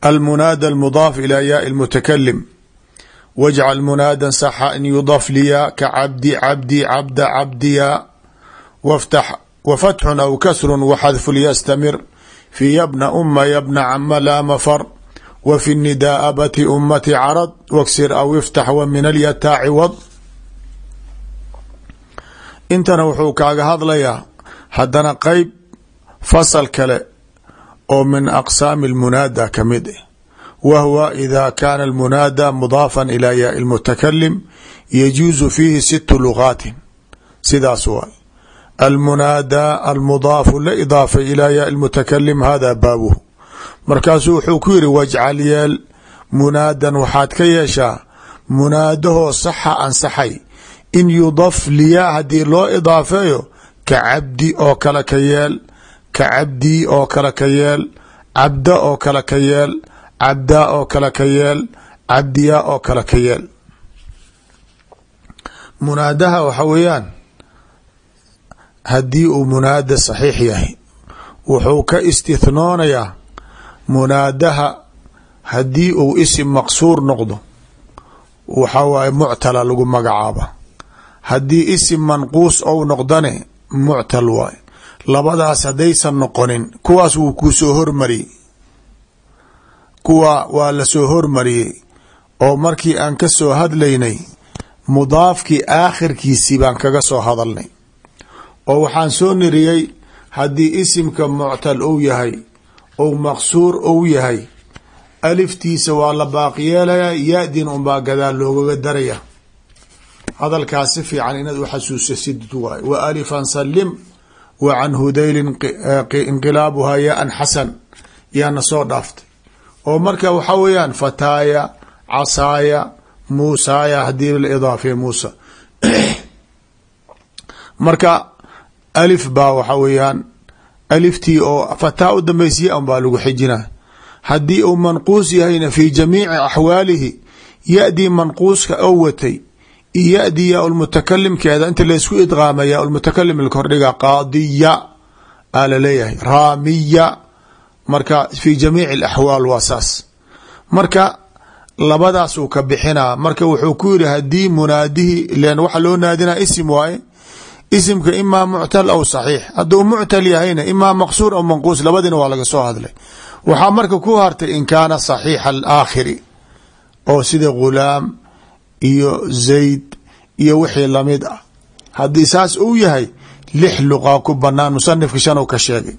almunaada almudaaf ilaa yaai lmutakalim wajcal munaadan saxa in yudaf liya ka cabdi cabdi cabda cabdiya waftax wafatxun aw kasrun waxadfu lyastamir fi yabna uma yabna cama laa mafar wa fi nidaa abati ummati carad waksir aw iftax wa min alyataaci wad. intana wuxuu kaaga hadlayaa haddana qeyb fasal kale oo min aqsaami almunaada ka mid ah wa huwa ida kaana almunaada mudaafan ilaa yaai lmutakalim yajuuzu fiihi situ lugaatin. sidaas waay almunaada almudaafu la idaafay ilaa yaai lmutakalim hada baabuhu. markaasuu wuxuu ku yiri wajcal yeel munaadan waxaad ka yeeshaa munaadahoo saxa ansaxay in yudaf liya haddii loo idaafeeyo ka cabdi oo kale ka yeel ka cabdii oo kale ka yeel cabda oo kale ka yeel cabdaa oo kale ka yeel cabdiyaa oo kale ka yeel. munaadaha waxa weeyaan haddii uu munaada saxiix yahay wuxuu ka istithnoonayaa munaadaha haddii uu isim maqsuur noqdo waxa waaye muctala lagu magacaaba, haddii isim manquus ou noqdane muctal waaye. labadaas haddaysan noqonin kuwaas wuu kuu soo hormariyey, kuwa waa la soo hormariyey oo markii aan ka soo hadlaynay mudaafkii aakhirkiisii baan kaga soo hadalnay oo waxaan soo niriyey haddii isimka muctal ou yahay ou maqsuur ou yahay aliftiisa waa la baaqyeelaya ya-din unbaa gadaal loogaga daraya. hadalkaas si fiican inaad u xasuusasid waay. wa alifan salim wa can hudaylin inqilaabuhaa ya-an xasan yaana soo dhaaftay oo marka waxaa weeyaan fataaya casaaya muusaaya haddii la idaafay muusa marka alif baa waxa weeyaan aliftii oo fataa u dambaysiya un baa lagu xijina. haddii uu manquus yahayna fi jamiici axwaalihi ya-dii manquuska oo watay iyo ya-dii yaa lmutakalimkeeda inta laysku idqaama yaa lmutakalim lakordhiga qaadiya aa laleeyahay raamiya. marka fi jamiici alaxwaal waa saas. marka labadaas uu ka bixinaa. marka wuxuu ku yiri haddii munaadihi len waxa loo naadinaa isim waaye, isimka imaa muctal aw saxiix. hadduu muctal yahayna imaa maqsuur aw manquus, labadina waa laga soo hadlay. waxaa marka ku hartay in kaana saxiixa alaakhiri oo sida ghulaam iyo zayd iyo wixii lamid ah. haddii saas uu yahay lix luqaa ku banaan, musanifka shan u ka sheegay.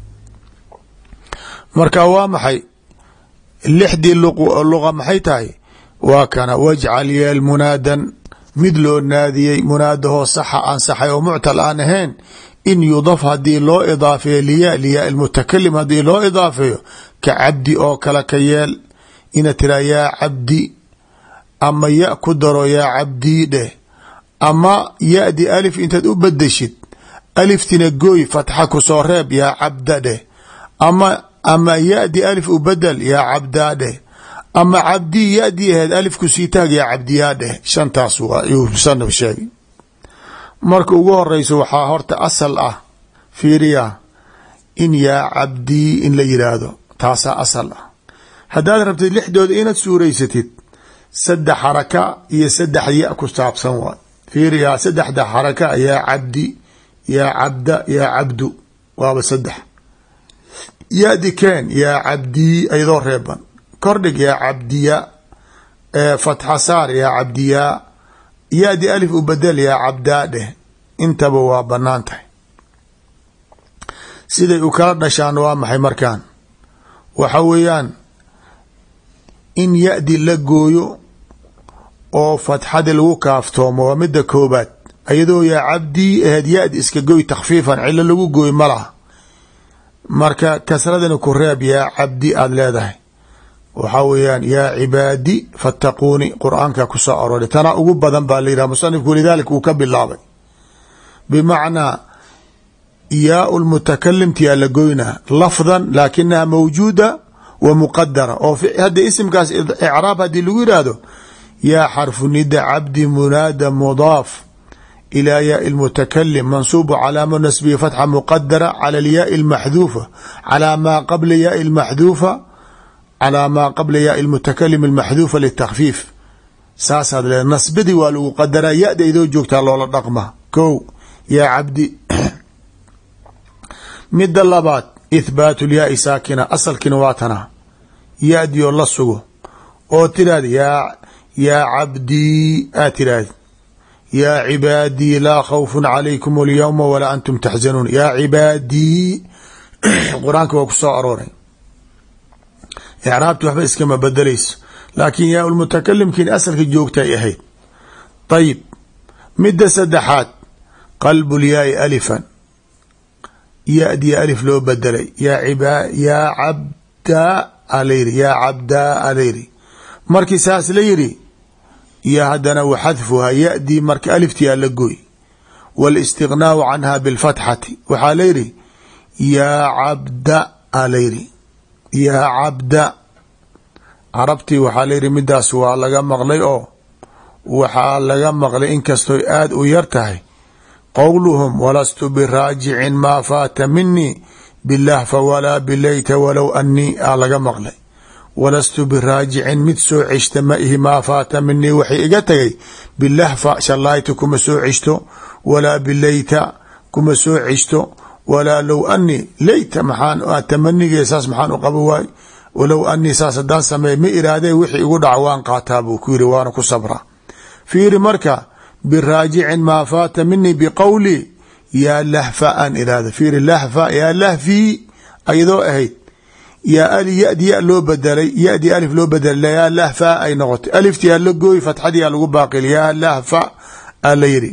marka waa maxay lixdii luqa maxay tahay? waa kana wajcal yeel munaadan mid loo naadiyey munaadahoo saxa ansaxay oo muctal aan ahayn in yudaf haddii loo idaafeeyo liya liyaa lmutakalim haddii loo idaafeeyo ka cabdi oo kale ka yeel. ina tiraa yaa cabdi ama ya ku daro yaa cabdii dheh, ama ya-di alif intaad u bedeshid aliftina gooy fatxa kusoo reeb yaa cabda dheh, ama ama ya-di alif u bedel yaa cabdaa dheh, ama cabdii ya-dii aheed alif kusii taag yaa cabdiyaa dheh. shantaas waa yuu musanif sheegay. marka ugu horeyso waxaa horta asal ah fiiriya in yaa cabdii in la yiraahdo, taasaa asal ah. haddaad rabtid lixdooda inaad suuraysatid saddex xaraka iyo saddex ya ku saabsan waay. fiiriyaa saddexda xaraka yaa cabdi yaa cabda yaa cabdu waaba saddex. ya-di keen yaa cabdii ayadoo reeban, kordhig yaa cabdiya, fatxa saar yaa cabdiyaa, ya-di alif u bedel yaa cabdaa dheh. intaba waa banaan tahay. siday u kala dhashaan waa maxay markaan? waxa weeyaan in ya-di la gooyo oo fatxadi lagu kaaftoomo waa midda koobaad. ayadoo yaa cabdii aheed ya-di iska goy takhfiifan, cilo lagu gooy ma laha. marka kasradana ku reeb yaa cabdi aada leedahay. waxaa weeyaan yaa cibaadi fattaquuni qur-aanka ku soo arooray. tana ugu badan baa la yidhaha musanifku lidaalika uu ka bilaabay. bimacnaa yaa lmutakalimti yaa la goynaa lafdan laakinaha mawjuuda wa muqadara. oo hadda isimkaas icraab haddii lagu yidhaahdo yaa xarfu nida cabdi munaada mudaaf ilaa yaai lmutakalim mansuubu calaama nasbihi fatxa muqadara cala alyaai lmaxduufa calaa maa qabla yaai lmaxduufa calaa maa qabla yaa ilmutakalim almaxduufa litakfiif saasaad le nasbadii waa lagu qadaraa ya-da idoo joogtaa loola dhaqma kow yaa cabdi. midda labaad ithbaatu lyaai saakina asalkiina waa tanaa ya-dii oo la sugo oo tiraahda yaa yaa cabdii aad tiraahda yaa cibaadii laa khawfun calaykum alyawma walaa antum taxzanuun yaa cibaadii qur-aanka waa ku soo arooray icraabti waxba iskama bedelayso laakiin yaa lmutakalimkiin asalka joogtay ahayd. ayib midda saddexaad qalbu lyaai alifan ya-dii alif loo bedelay yaa ibaa yaa cabdaa alayri yaa cabdaa alayri markii saas la yiri iyo haddana wa xadfuhaa ya-dii marka aliftiyaa la gooy wاlistiغnaau canha biاlfatxati waxaa la yidhi yaa cabda alayri yaa cabda carabtii waxaa la yidhi midaas waa laga maqlay oo waxaa laga maqlay inkastoy aada u yar tahay qowluhum walastu biraajicin maa faata minii bilahfa walaa bilayta walow anii aa laga maqlay walastu biraajicin mid soo ceshta ma ihi maa faata minii waxay iga tagay bilahfa shallaayta kuma soo ceshto walaa bilayta kuma soo ceshto walaa low anii layta maxaan tamanigee saas maxaan u qaba waay walow anii saas haddaan sameey ma iraadee wixii igu dhaca waan qaataa buu ku yiri waana ku sabra. fiiri marka biraajicin maa faata minii biqowli yaa lahfa aan iraahdo fiiri lahfa yaa lahfii ayadoo ahayd yaa ali yadi ya loo bedelay yadii alif loo bedelay yaa lahfa ay noqotay aliftii aa la gooy fatxadii aa lagu baaqil yaa lahfa aa la yiri.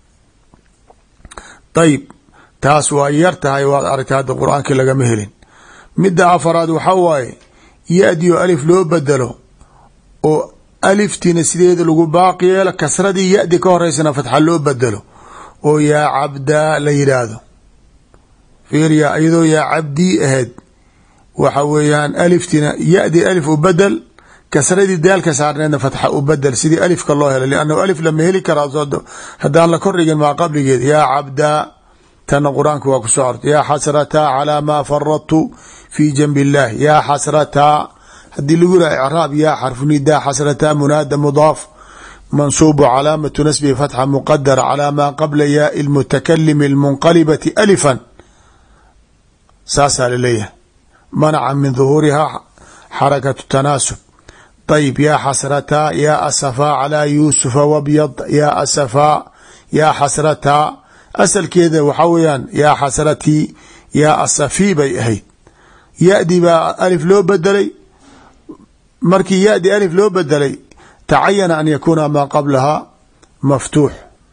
ayib taas waa yar tahay waad aragta hadda qur-aankii lagama helin. midda afaraad waxaa waaye ya-dii oo alif loo bedelo oo aliftiina sideeda lagu baaqi yeelo kasradii ya-di ka horeysana fatxa loo bedelo oo yaa cabdaa la yidhaahdo fiirya iyadoo yaa cabdii ahayd waxa weeyaan aliftiina ya-dii alif u bedel kasradii daalka saarneedna fatxa u bedel sidii alifka loo helo liannahu alif lama heli karaa haddaan la kordhigin maa qabligeed yaa cabdaa tana qur-aanka waa ku soo artay yaa xasrataa calaa maa faradtu fii janbi illaah yaa xasrataa haddii lagu yiraha icraab yaa xarfu nidaa xasrataa munaada mudaaf mansuubu calaamatu nasbihi fatxa muqadara calaa maa qabla yaai lmutakalimi almunqalibati alifan saasaa laleeyahay manaca min duhuurihaa xarakatu tanaasub. ayib yaa xasrataa yaa asafaa calaa yuusufa wabyad yaa asafaa yaa xasrataa asalkeeda waxaa weeyaan yaa xasratii yaa asafii bay ahayd ya-dii baa alif loo bedelay markii ya-dii alif loo bedelay tacayana an yakuuna maa qablahaa maftuux.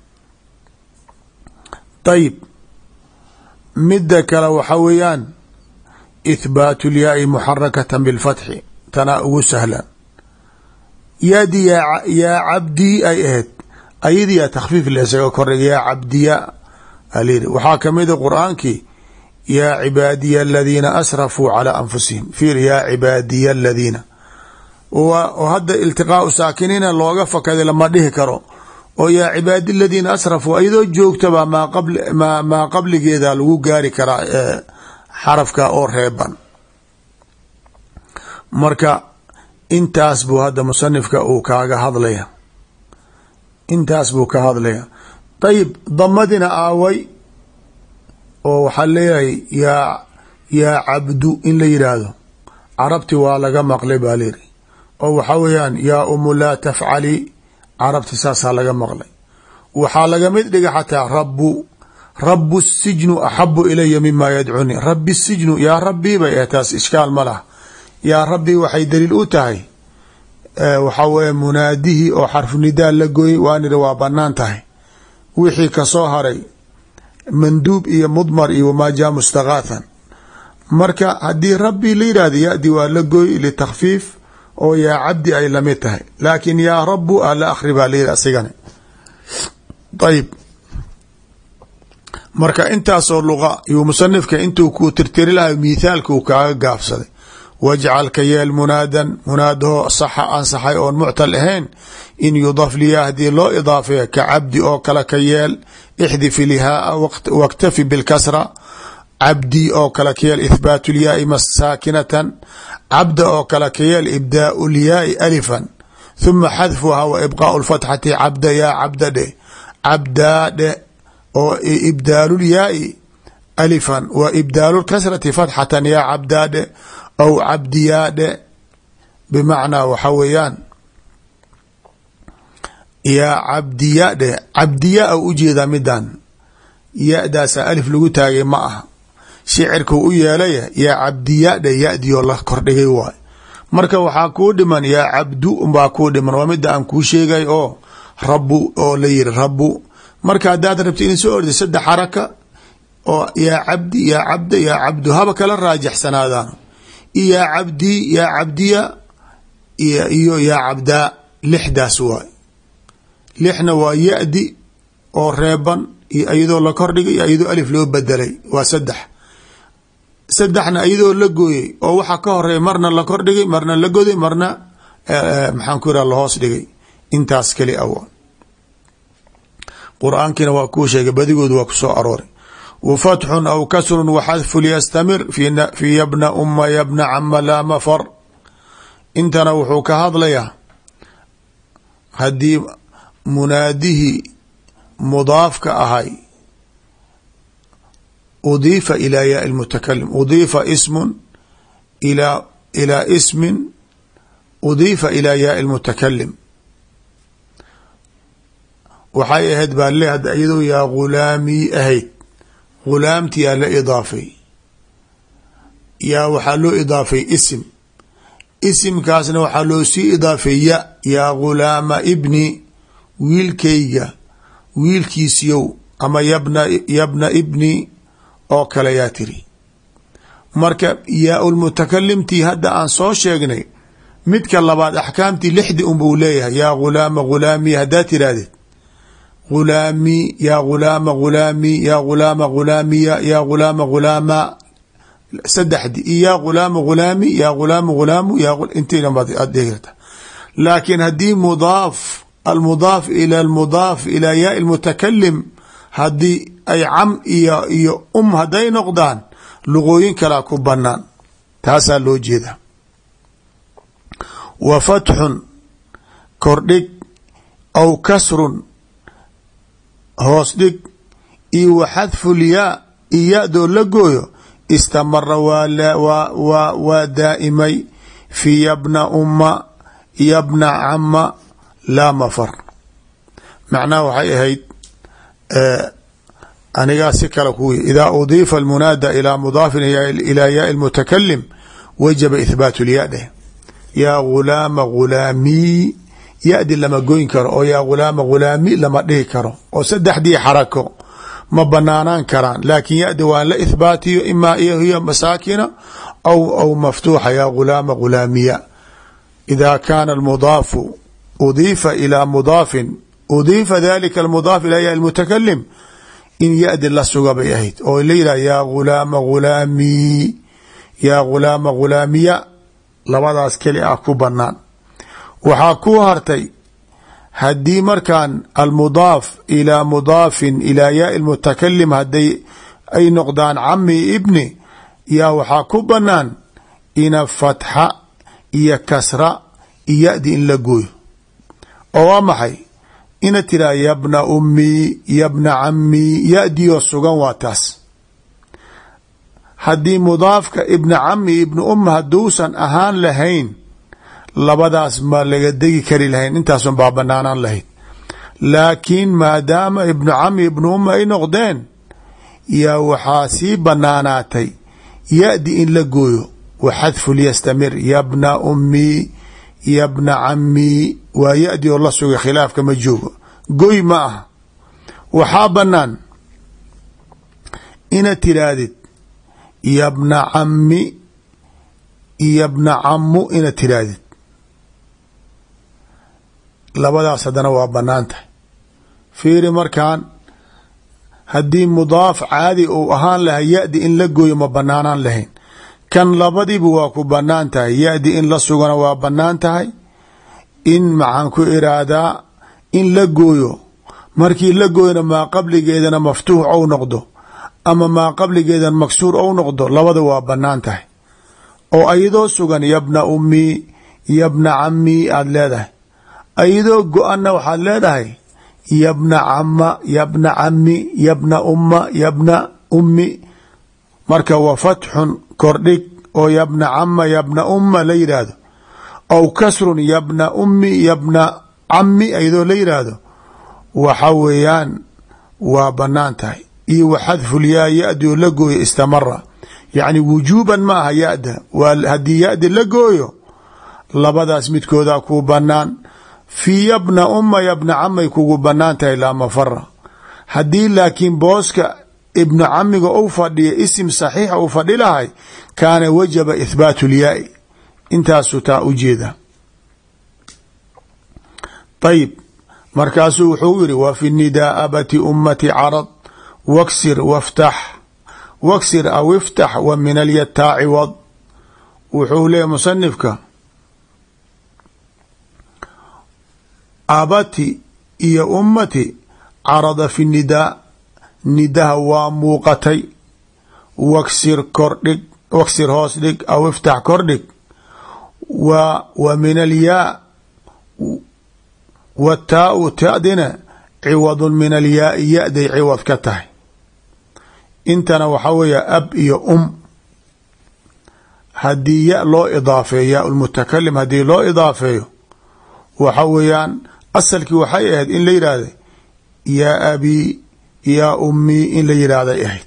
ayib midda kale waxaa weeyaan ithbaatu lyaai muxarakata bilfatxi tanaa ugu sahlan ya-dii yaa cabdii ay ahayd ayadii yaa takhfiif la isaga kordhiga yaa cabdiya alyiri waxaa kamida qur-aankii yaa cibaadiya aladiina asrafuu calaa anfusihim fiir yaa cibaadiya aladiina oo hadda iltiqaau saakiniina looga fakaday lama dhihi karo oo yaa cibaadi aladiina asrafuu ayadoo joogtaba maa qabl maa qabligeeda lagu gaari karaa xarafka oo reeban. marka intaas buu hadda musanifka uu kaaga hadlaya intaas buu ka hadlaya. ayib damadina aaway oo waxaa leeyahay yaa yaa cabdu in la yidhaahdo carabti waa laga maqlay baa layidhi oo waxaa weeyaan yaa umu laa tafcali carabti saasaa laga maqlay. waxaa laga mid dhiga xataa rabu rabu sijnu axabu ilaya mima yadcuni rabi sijnu yaa rabbii bay ah taas ishkaal ma laha yaa rabbii waxay daliil u tahay waxaa weeye munaadihii oo xarfu nidaa la gooyey waanidha waa banaan tahay wixii kasoo haray manduub iyo mudmar iyo wamaa jaa mustakaathan marka haddii rabbii la yidhahda ya-di waa la gooy litakfiif oo yaa cabdi ay lamid tahay laakiin yaa rabu a la akri baa layidhi asigana. ayib marka intaasoo luqa yuu musanifka intuu ku tirtiri lahay mithaalka uu kaaga gaafsaday wajcal ka yeel munaadan munaadaho saxa ansaxay oon muctal ahayn in yudaf liyaa hadii loo idaafeeya ka cabdi oo kale ka yeel ixdif lihaa waktafi bilkasra cabdi oo kale ka yeel ithbaat lyaai saakinatan, cabda oo kale ka yeel ibdaau lyaai alifan huma xadfuha wa ibqaau lfatxati cabda yaa cabda dhe, cabdaa dhe oo ibdaalu lyaai alifan wa ibdaalu lkasrati fatxatan yaa cabdaa dhe aw cabdiyaa dhe, bimacnaa waxa weeyaan yaa cabdiya dhe, cabdiya a ujeedaa midan ya-daasa alif lagu taagay ma aha, shicirkuu u yeelaya yaa cabdiya dhe ya-dioo la kordhigay waay. marka waxaa kuu dhiman yaa cabdu unbaa kuu dhiman, waa mida aan kuu sheegay oo rabu oo la yiri rabu. marka haddaad rabti in soo orda saddex xaraka oo yaa cabdi yaa cabda yaa cabdu haba kala raajixsanaadaan, yaa cabdi yaa cabdiya iyo yaa cabdaa, lixdaas waay. lixna waa ya-di oo reeban iyo iyadoo la kordhigay iyo iyadoo alif loo bedelay waa saddex. saddexna iyadoo la gooyey oo waxaa ka horeeya marna la kordhigay marna la goday marna maxaan ku iraha lahoos dhigay, intaas kali awoon. qur-aankiina waa kuu sheegay badigood waa ku soo arooray. wa fatxun aw kasrun wa xadfu lyastamir fi yabna uma yabna cama laa mafar. intana wuxuu ka hadlayaa haddii munaadihii mudaafka ahay udiifa ilaa yaai lmutakalim, udiifa ismun ilaa ilaa ismin udiifa ilaa yaai lmutakalim, waxay ahayd baa le hadda iyadoo yaa ghulaamii ahayd, ghulaamti yaa la idaafay, yaa waxaa loo idaafay isim, isimkaasna waxaa loo sii idaafay ya, yaa ghulaama ibni wiilkayga wiilkiisiyow, ama yabna yabna ibni oo kale yaa tiri. marka yaa lmutakalimtii hadda aan soo sheegnay midka labaad axkaamtii lixdi unbuu leeyahay, yaa ghulaama ghulaami haddaa tirahdid ghulaami yaa ghulaama ghulaami yaa ghulaama ghulaamiya yaa ghulaama ghulaama saddexdi iyo yaa ghulaama ghulaami yaa ghulaama ghulaamu intiina aad dhihi karta. laakiin haddii mudaaf almudaaf ila almudaaf ilaa yaai lmutakalim haddii ay cam iyo iyo um hadday noqdaan luqooyin kalaa ku banaan, taasaa loo jeeda. wa fatxun kordhig aw kasrun hoos dhig iyo wa xadfu lyaa iyo ya-doo la gooyo istamara waa waa daa'imay fi yabna umma yabna cama laa mafar. macnaha waxay ahayd anigaa si kale ku idaa udiifa almunaada ilaa mudaafin ilaa yaai lmutakalim wajaba ithbaatu lya dheh, yaa ghulaama ghulaamii ya-di lama goyn karo oo yaa ghulaama ghulaami lama dhihi karo, oo saddexdii xarako ma banaanaan karaan. laakiin ya-di waa la ithbaatiyo imaa hiya masaakina aw aw maftuuxa, yaa ghulaama ghulaamiya. ida kaana almudaafu udiifa ilaa mudaafin udiifa dalika almudaaf ilaa yaai lmutakalim in ya-di la suga bay ahayd oo la yidhah yaa ghulaama ghulaami yaa ghulaama ghulaamiya, labadaas keli ah ku banaan. waxaa ku hartay haddii markaan almudaaf ilaa mudaafin ilaa yaai lmutakalim hadday ay noqdaan cami ibni, yaa waxaa ku banaan ina fatxa iyo kasra iyo ya-di in la gooyo. oo waa maxay? ina tiraa yabna ummii yabna camii, ya-dioo sugan waa taas. haddii mudaafka ibna cami ibna umma hadduusan ahaan lahayn labadaas ma laga degi kari lahayn, intaasun baa banaanaan lahayd. laakiin maadaama ibnu cami ibnu umma ay noqdeen, yaa waxaa sii banaanaatay ya-di in la gooyo. wa xadfu lyastamir yabna ummii yabna camii, waa ya-di oo la sugay, khilaafka ma joogo, goy ma aha. waxaa banaan ina tiraahdid yabna cami yabna camu ina tiraahdid, labadaas haddana waa banaan tahay. fiiri markaan haddii mudaaf caadi uu ahaan lahay ya-di in la gooyo ma banaanaan lahayn. kan labadiiba waa ku banaan tahay, ya-di in la sugana waa banaan tahay, in maxaan ku iraadaa in la gooyo markii la gooyona maa qabligeedana maftuux ou noqdo ama maa qabligeedan maksuur ou noqdo labada waa banaan tahay oo ayadoo sugan yabna ummii yabna cammii aada leedahay ayadoo go-anna waxaad leedahay yabna camma yabna cammi yabna umma yabna ummi marka wa fatxun kordhig oo yabna camma yabna umma la yidhaahdo aw kasrun yabna ummi yabna cammi ayadoo la yidhaahdo waxa weeyaan waa banaan tahay iyo wa xadfulyaa ya-di oo la gooyo istamara yacni wujuuban ma aha ya-da waa haddii ya-di la gooyo labadaas midkoodaa kuu banaan fii yabna umma yabna camay kugu banaan tahay laa mafara haddii laakiin booska ibnu camiga ou fadhiya isim saxiixa uu fadhi lahay kaana wajaba ithbaatu lyaai intaasuu taa u jeeda ayib markaasuu wuxuu yidhi wa fi nidaa abati ummati carad waksir waftax waksir aw iftax wa min alyataa ciwad wuxuu leeyahy musanifka abati iyo ummati carada fi nidaa nidaha waa muuqatay waksir kordhig waksir hoos dhig aw iftax kordhig wa wa min alyaa wataau tadina ciwadun min alyaai ya-day ciwad ka tahay intana waxaa weeya ab iyo um haddii ya loo idaafeeyo yaa lmutakalim haddii loo idaafeeyo waxa weeyaan asalkii waxay ahayd in la yidhaahda yaa abii yaa ummii in la yidhaahday ahayd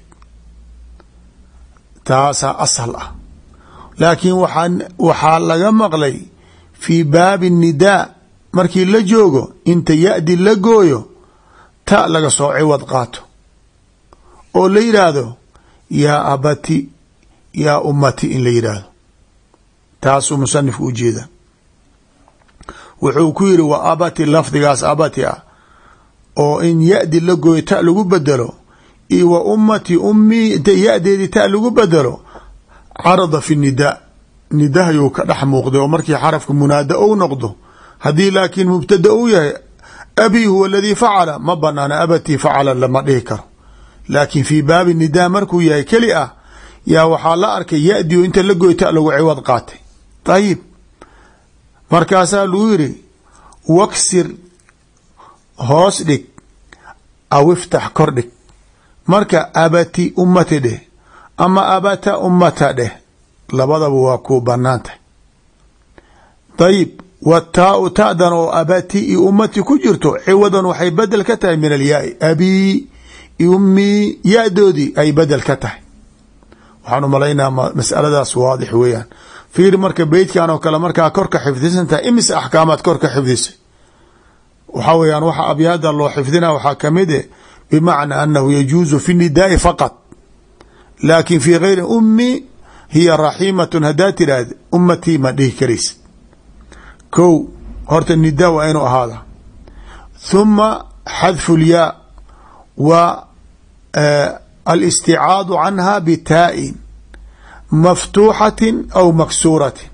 taasaa asal ah laakiin waxaa waxaa laga maqlay fii baabi nidaa markii la joogo inta ya-di la gooyo ta laga soo ciwad qaato oo la yidhaahdo yaa abati yaa ummati in la yidhaahdo taasuu musanifku u jeeda wuxuu ku yidhi wa abati lafdigaas abati ah oo in ya-di la gooyo ta lagu bedelo iyo wa ummati ummii inta ya-deedii ta lagu bedelo carada fi nidaa nidahayuu ka dhex muuqday oo markii xarafka munaada ou noqdo haddii laakiin mubtada uu yahay abii huwa aladii facala ma banaana abatii facala lama dhihi karo laakiin fii baabi nidaa markuu yahay keli ah yaa waxaa la arkay ya-di inta la gooyo ta lagu ciwad qaatay ayib markaasaa lagu yidhi waksir hoos dhig aw iftax kor dhig marka abati ummati dheh ama abata ummata dheh labadaba waa kuu banaan tahay ayib wataau ta'dan oo abati iyo ummati ku jirto ciwadan waxay bedel ka tahay min alyaai abii ummii ya-doodii ay bedel ka tahay waxaan u malaynaa masaladaas waadix weeyaan fiir marka beytkan oo kale markaa kor ka xifdisan tahay imise axkaamaad kor ka xifdisay waxaa weeyaan waxa abyaada loo xifdina waxaa kamid e bimacnaa anahu yajuuzu fi nidaai faqad laakin fi gayri ummi hiya raxiimatun haddaa tiraahda ummatii ma dhihi karaysa kow horta nidaa waa inuu ahaada huma xadfu lyaa wa alisticaadu canha bitaain maftuuxatin aw maksuuratin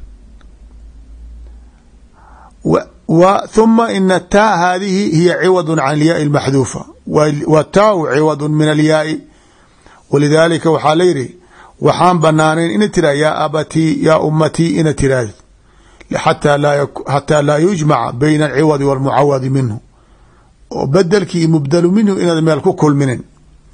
ثuma ina taa hadihi hiya ciwad can alyaai اmaxduufa w taau ciwad min alyaai walidaalika waxaa la yihi waxaan banaanayn ina tira yaa abatii yaa ummatii ina tiraahdi xataa laa yujmaca bayna alciwadi wاlmucawadi minhu oo bedelkii mubdalu minhu inaad meel ku kulminin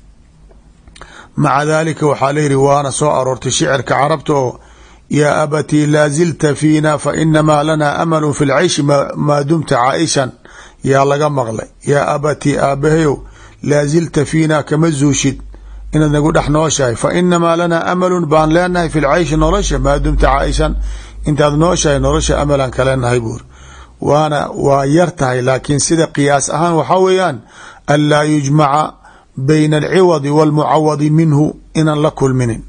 maca dalika waxaa la yihi waana soo aroortay shicirka carabta oo yaa abatii laa zilta fiina fainamaa lana amalu fi lcayshi maa dumta caaishan yaa laga maqlay yaa abatii aabahayow laa zilta fiina kama zuushid inaad nagu dhex nooshahay fainamaa lana amalun baan leenahay fi lcayshi nolosha maa dumta caaishan intaad nooshahay nolosha amalan ka leenahay buur waana waa yar tahay laakiin sida qiyaas ahaan waxaa weeyaan an laa yujmaca bayna alciwadi wاlmucawadi minhu inaan la kulminin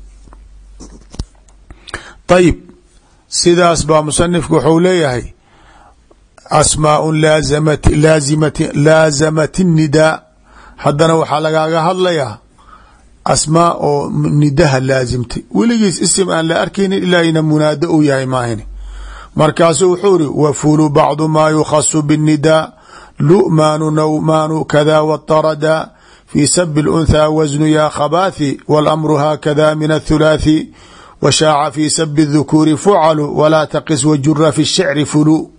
ayib sidaas baa musanifku wuxuu leeyahay asmaaء laazamat الnidaa haddana waxaa lagaaga hadlayaa asmaa oo nidaha laazimtay weligiis isim aan la arkaynin ilaa ina munaado u yahay maahin markaasuu wuxuu iri wafulu bacdu maa yukhasu bالnidaa lu'maanu nawmaanu kada wاtarada في سب الأنثى وزن يا خباثي والأمر هكذا من الثلاثي وشاع في سب الذكور فعل ولا تقس وجر في الشعر فلو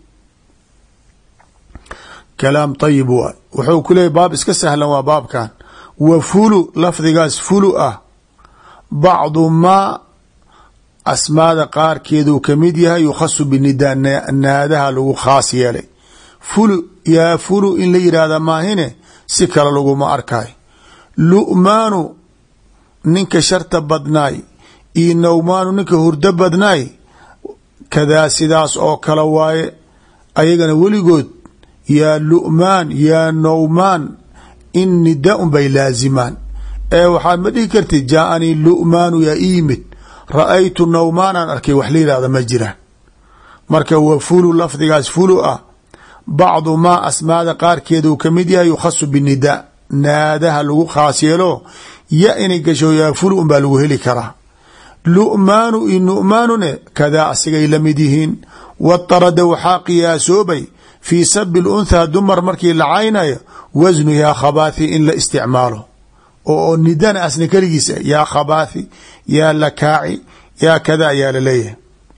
كلام طيب waay wuxuu ku leeyay baab iska sahlan waa baabkan wa fulu lafdigaas fulu ah bacdu maa asmaada qaarkeedu kamid yahay yukhasu binidaa naadaha lagu khaas yeelay fulu yaa fulu in la yidhaahda maahine si kale laguma arkaayo lu'maanu ninka sharta badnaay iyo nawmaanu ninka hurdo badnaay kadaa sidaas oo kale waaye ayagana weligood yaa lu'maan yaa nawmaan in nida un bay laazimaan ee waxaad ma dhihi kartid jaaanii lu'maanu yaa iyimid ra-aytu nawmaanaan arkay wax la yihahda ma jiraan marka wa fulu lafdigaas fulu ah bacdu maa asmaada qaarkeedu ka mid yahay yukhasu binida naadaha lagu khaas yeelo ya inay gasho yaa fulu un baa lagu heli karaa lu'maanu iyo nu'maanune kadaa asigay la mid yihiin watarada waxaa qiyaasoobay fii sabi lunthaa dumar markii la caynayo wasnu yaa khabaathi in la isticmaalo oo nidana asna keligiisa yaa khabaathi yaa lakaaci yaa kada ayaa laleeyahay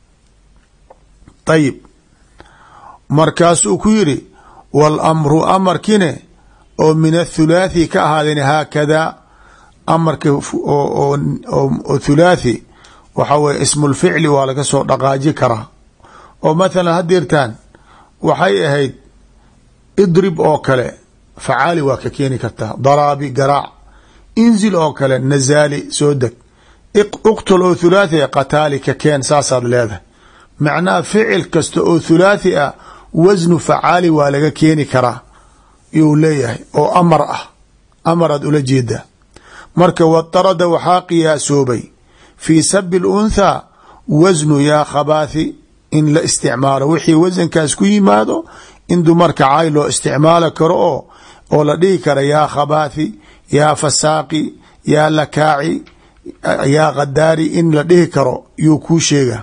ayib markaasuu ku yidhi walamru amarkine oo min athulaathi ka ahaadeen haakadaa amarka oo thulaathi waxa weye ismulficli waa laga soo dhaqaaji karaa oo mathalan hadirtaan waxay ahayd idrib oo kale facaali waa ka keeni kartaa daraabi garaac inzil oo kale nazaali soo deg uqtul oo thulaathi qataali ka keen saasaad leedahay macnaha ficil kasta oo thulaathi ah wasnu facaali waa laga keeni karaa yuu leeyahay oo amar ah amaraad ula jeedaa marka watarada waxaa qiyaasoobay fii sabi lunthaa wasnu yaa khabaathi in la isticmaalo wixii wasankaas ku yimaado in dumarka caay loo isticmaalo karo oo oo la dhihi kara yaa khabaathi yaa fasaaqi yaa lakaaci yaa khadaari in la dhihi karo yuu kuu sheega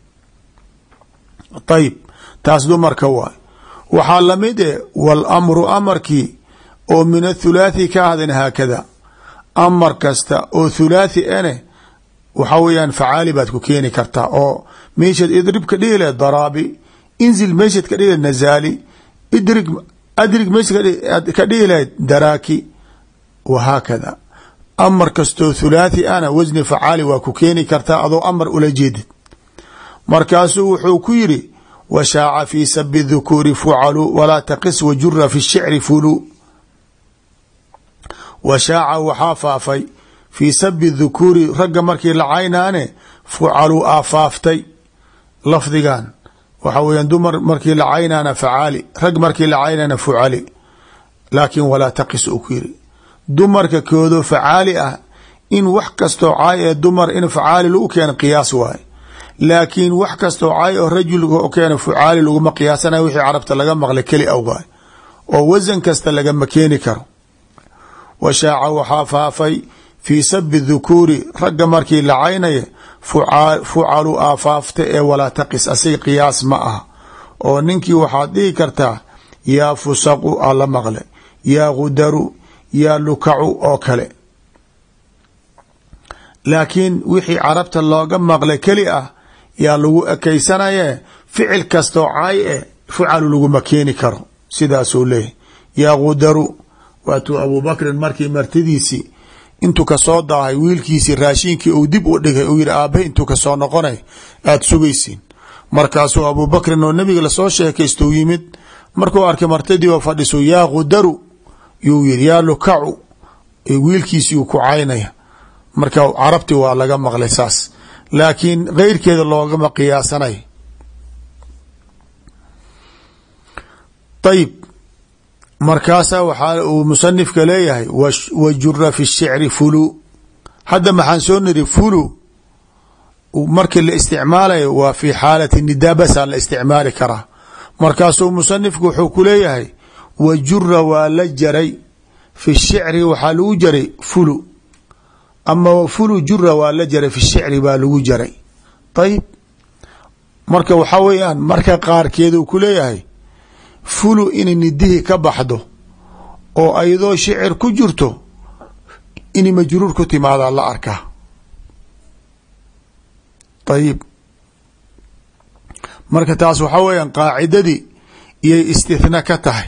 ayib taas dumarka waay waxaa lamid e walamru amarkii oo min athulaathi ka ahden haakada amar kasta oo thulaathi ane waxaa weeyaan facaali baad ku keeni kartaa oo meeshaad idrib ka dhihi lahed daraabi inzil meeshaad ka dhihi lahed nazaali idrig adrig meeshaad ka dhihi lahed daraaki wahaakada amar kastoo thulaathi ana wasni facaali waa ku keeni kartaa adoo amar ula jeedid markaasuu wuxuu ku yidhi washaaca fii sabi dhukuuri fucalu walaa taqis wajura fi shicri fulu washaaca waxaa faafay fii sabi dhukuuri ragga markii la caynaane fucalu aafaaftay lafdigan waxa weeyaan dumar markii la caynaana facaali rag markii la caynaana fucali laakiin walaa taqis uu ku yiri dumarka koodo facaali ah in wax kastoo caay ee dumar in facaali lagu keeno qiyaas waaye laakiin wax kastoo caay oo rajulka keeno facaali laguma qiyaasanayo wixii carabta laga maqlay keli awgaay oo wasan kasta lagama keeni karo washaaca waxaa faafay fii sabi dhukuuri ragga markii la caynaya fucalu aafaafta ee walaa taqis asig qiyaas ma aha oo ninkii waxaad dhihi kartaa yaa fusaqu a la maqle yaa gudaru yaa lukacu oo kale laakiin wixii carabta looga maqlay keli ah yaa lagu ekaysanaya ficil kastoo caay e fucalu laguma keeni karo sidaasuu leeyahy yaa gudaru waatuu abubakrin markii martidiisii intuu kasoo daahay wiilkiisii raashinkii uu dib u dhigay uu yihi aabahe intuu kasoo noqonay aada sugaysiin markaasuu abubakrin oo nabiga lasoo sheekaysta u yimid markuu arkay martidii oo fadhiso yaa gudaru yuu yihi yaa lukacu wiilkiisii uu ku caynaya marka carabti waa laga maqlay saas laakiin keyrkeeda loogama qiyaasanay ayib markaasaa waxaa uu musanifka leeyahay wajura fi shicri fulu hadda maxaan soo niri fulu markii la isticmaalayo waa fi xaalati nidaa basaa la isticmaali karaa markaasuu musanifku wuxuu ku leeyahay wajura waa la jaray fi shicri waxaa lagu jaray fulu ama fulu jura waa la jaray fi shicri baa lagu jaray ayib marka waxaa weeyaan marka qaarkeedu ku leeyahay fulu inay nidihii ka baxdo oo ayadoo shicir ku jirto inay majruur ku timaadaa la arkaa. ayib marka taas waxaa weeyaan qaacidadii iyay istithna ka tahay.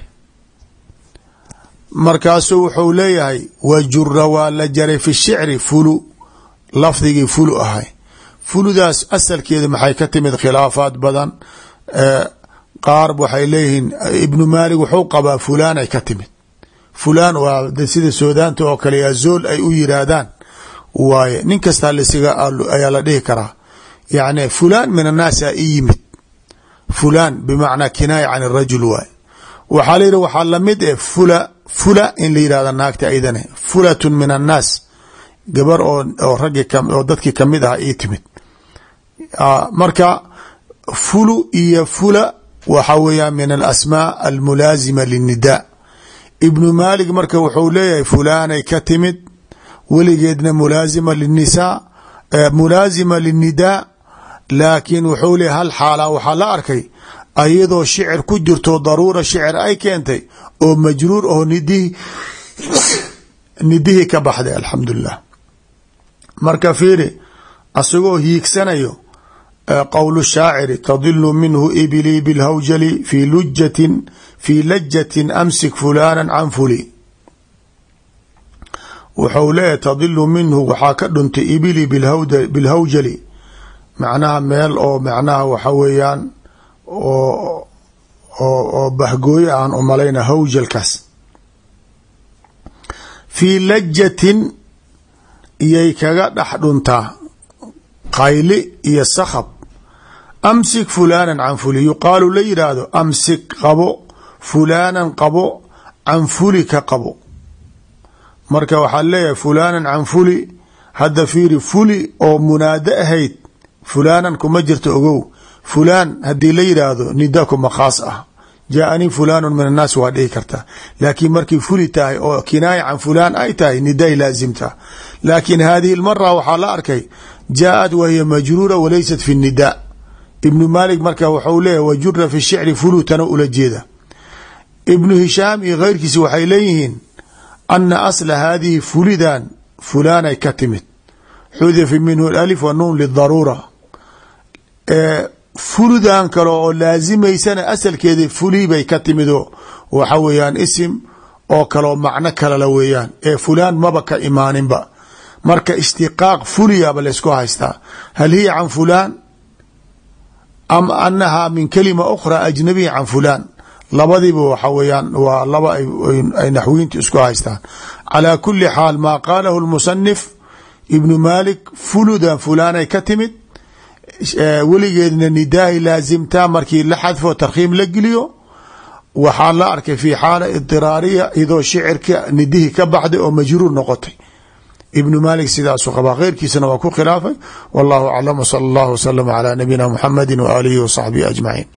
markaasuu wuxuu leeyahay wajura waa la jaray fi shicri fulu, lafdigii fulu ahay. fuludaas asalkeeda maxay ka timid khilaafaad badan. qaar waxay leeyihiin ibnu maalik wuxuu qabaa fulaan ay ka timid. fulaan waa sida soodaanta oo kale azool ay u yiraahdaan waaye, nin kastaa lasiga ayaa la dhihi karaa. yani fulaan min annaasa i yimid, fulaan bimacnaa kinaaya can rajul waaye. waxaa la yidhi waxaa lamid eh fula fula in la yihahda naagta aydane fulatun min annaas, gabar oo oo raggi oo dadkii kamid ah ii timid. marka fulu iyo fula waxa weeyaan min alasmaa almulaazima linnidaa. ibnu maalik marka wuxuu leeyahay fulaanay ka timid, weligeedna mulaazima linisaa mulaazima linnidaa, laakiin wuxuu leeyahy hal xaala waxaa la arkay ayadoo shicir ku jirto daruura shicir ay keentay oo majruur oo nidihii nidihii ka baxday. alxamdulilah. marka fiiri asagoo hiigsanayo qowlu shaaciri tadilu minhu ibilii bilhawjali fi lujatin fi lajatin amsik fulana can fuli. wuxuu leeyahy tadilu minhu waxaa ka dhuntay ibilii bilhawjali, macnaha meel oo macnaha waxa weeyaan oo oo bahgooye aan u malayna hawjalkaas. fii lajatin iyay kaga dhex dhuntaa qayli iyo sakhab. amsik fulaanan can fuli, yuqaalu la yidhaahdo amsik qabo fulaanan qabo can fuli ka qabo. marka waxaa leeyahay fulaanan can fuli. hadda fiiri fuli oo munaado ahayd fulaanan kuma jirto ogow. fulaan haddii la yidhaahdo nida kuma khaas ah, jaaanii fulaanu min annaas waa dhihi karta. laakiin markii fuli tahay oo kinaaya can fulaan ay tahay niday laazimta. laakiin hadihi lmara waxaa la arkay jaaءat wahiya majruura walaysat fi nida. ibnu maalik marka waxau leeyahy wajura fi shicri fulu tana ula jeeda. ibnu hishaam iyo keyrkiisi waxay leeyihiin ana asla hadihi fulidan fulaanay ka timid, xudifa minhu alif wa nuun lidaruura. fuludan kale oo laazimaysana asalkeeda fuli bay ka timidoo waxa weeyaan isim oo kaleo macno kalala weeyaan, ee fulaan maba ka imaaninba. marka ishtiqaaq fuliyaaba laysku haystaa, hal hiya can fulaan am anaha min kalima ukhra ajnabiya can fulaan. labadiiba waxa weeyaan waa laba ay naxwiinta isku haystaan. calaa kuli xaal maa qaalahu lmusanif ibnu maalik fuludan fulaanay ka timid, weligeedna nidaahi laazimtaa markii la xadfo tarkhiim la geliyo. waxaa la arkay fi xaala idiraariya idoo shicirka nidihii ka baxday oo majruur noqotay. ibnu maalik sidaasu qabaa, keyrkiisana waa ku khilaafay. wallahu aclam, wsala allahu waslama calaa nabiyina muxamadi wa aalihi wa saxbihi ajmaciin.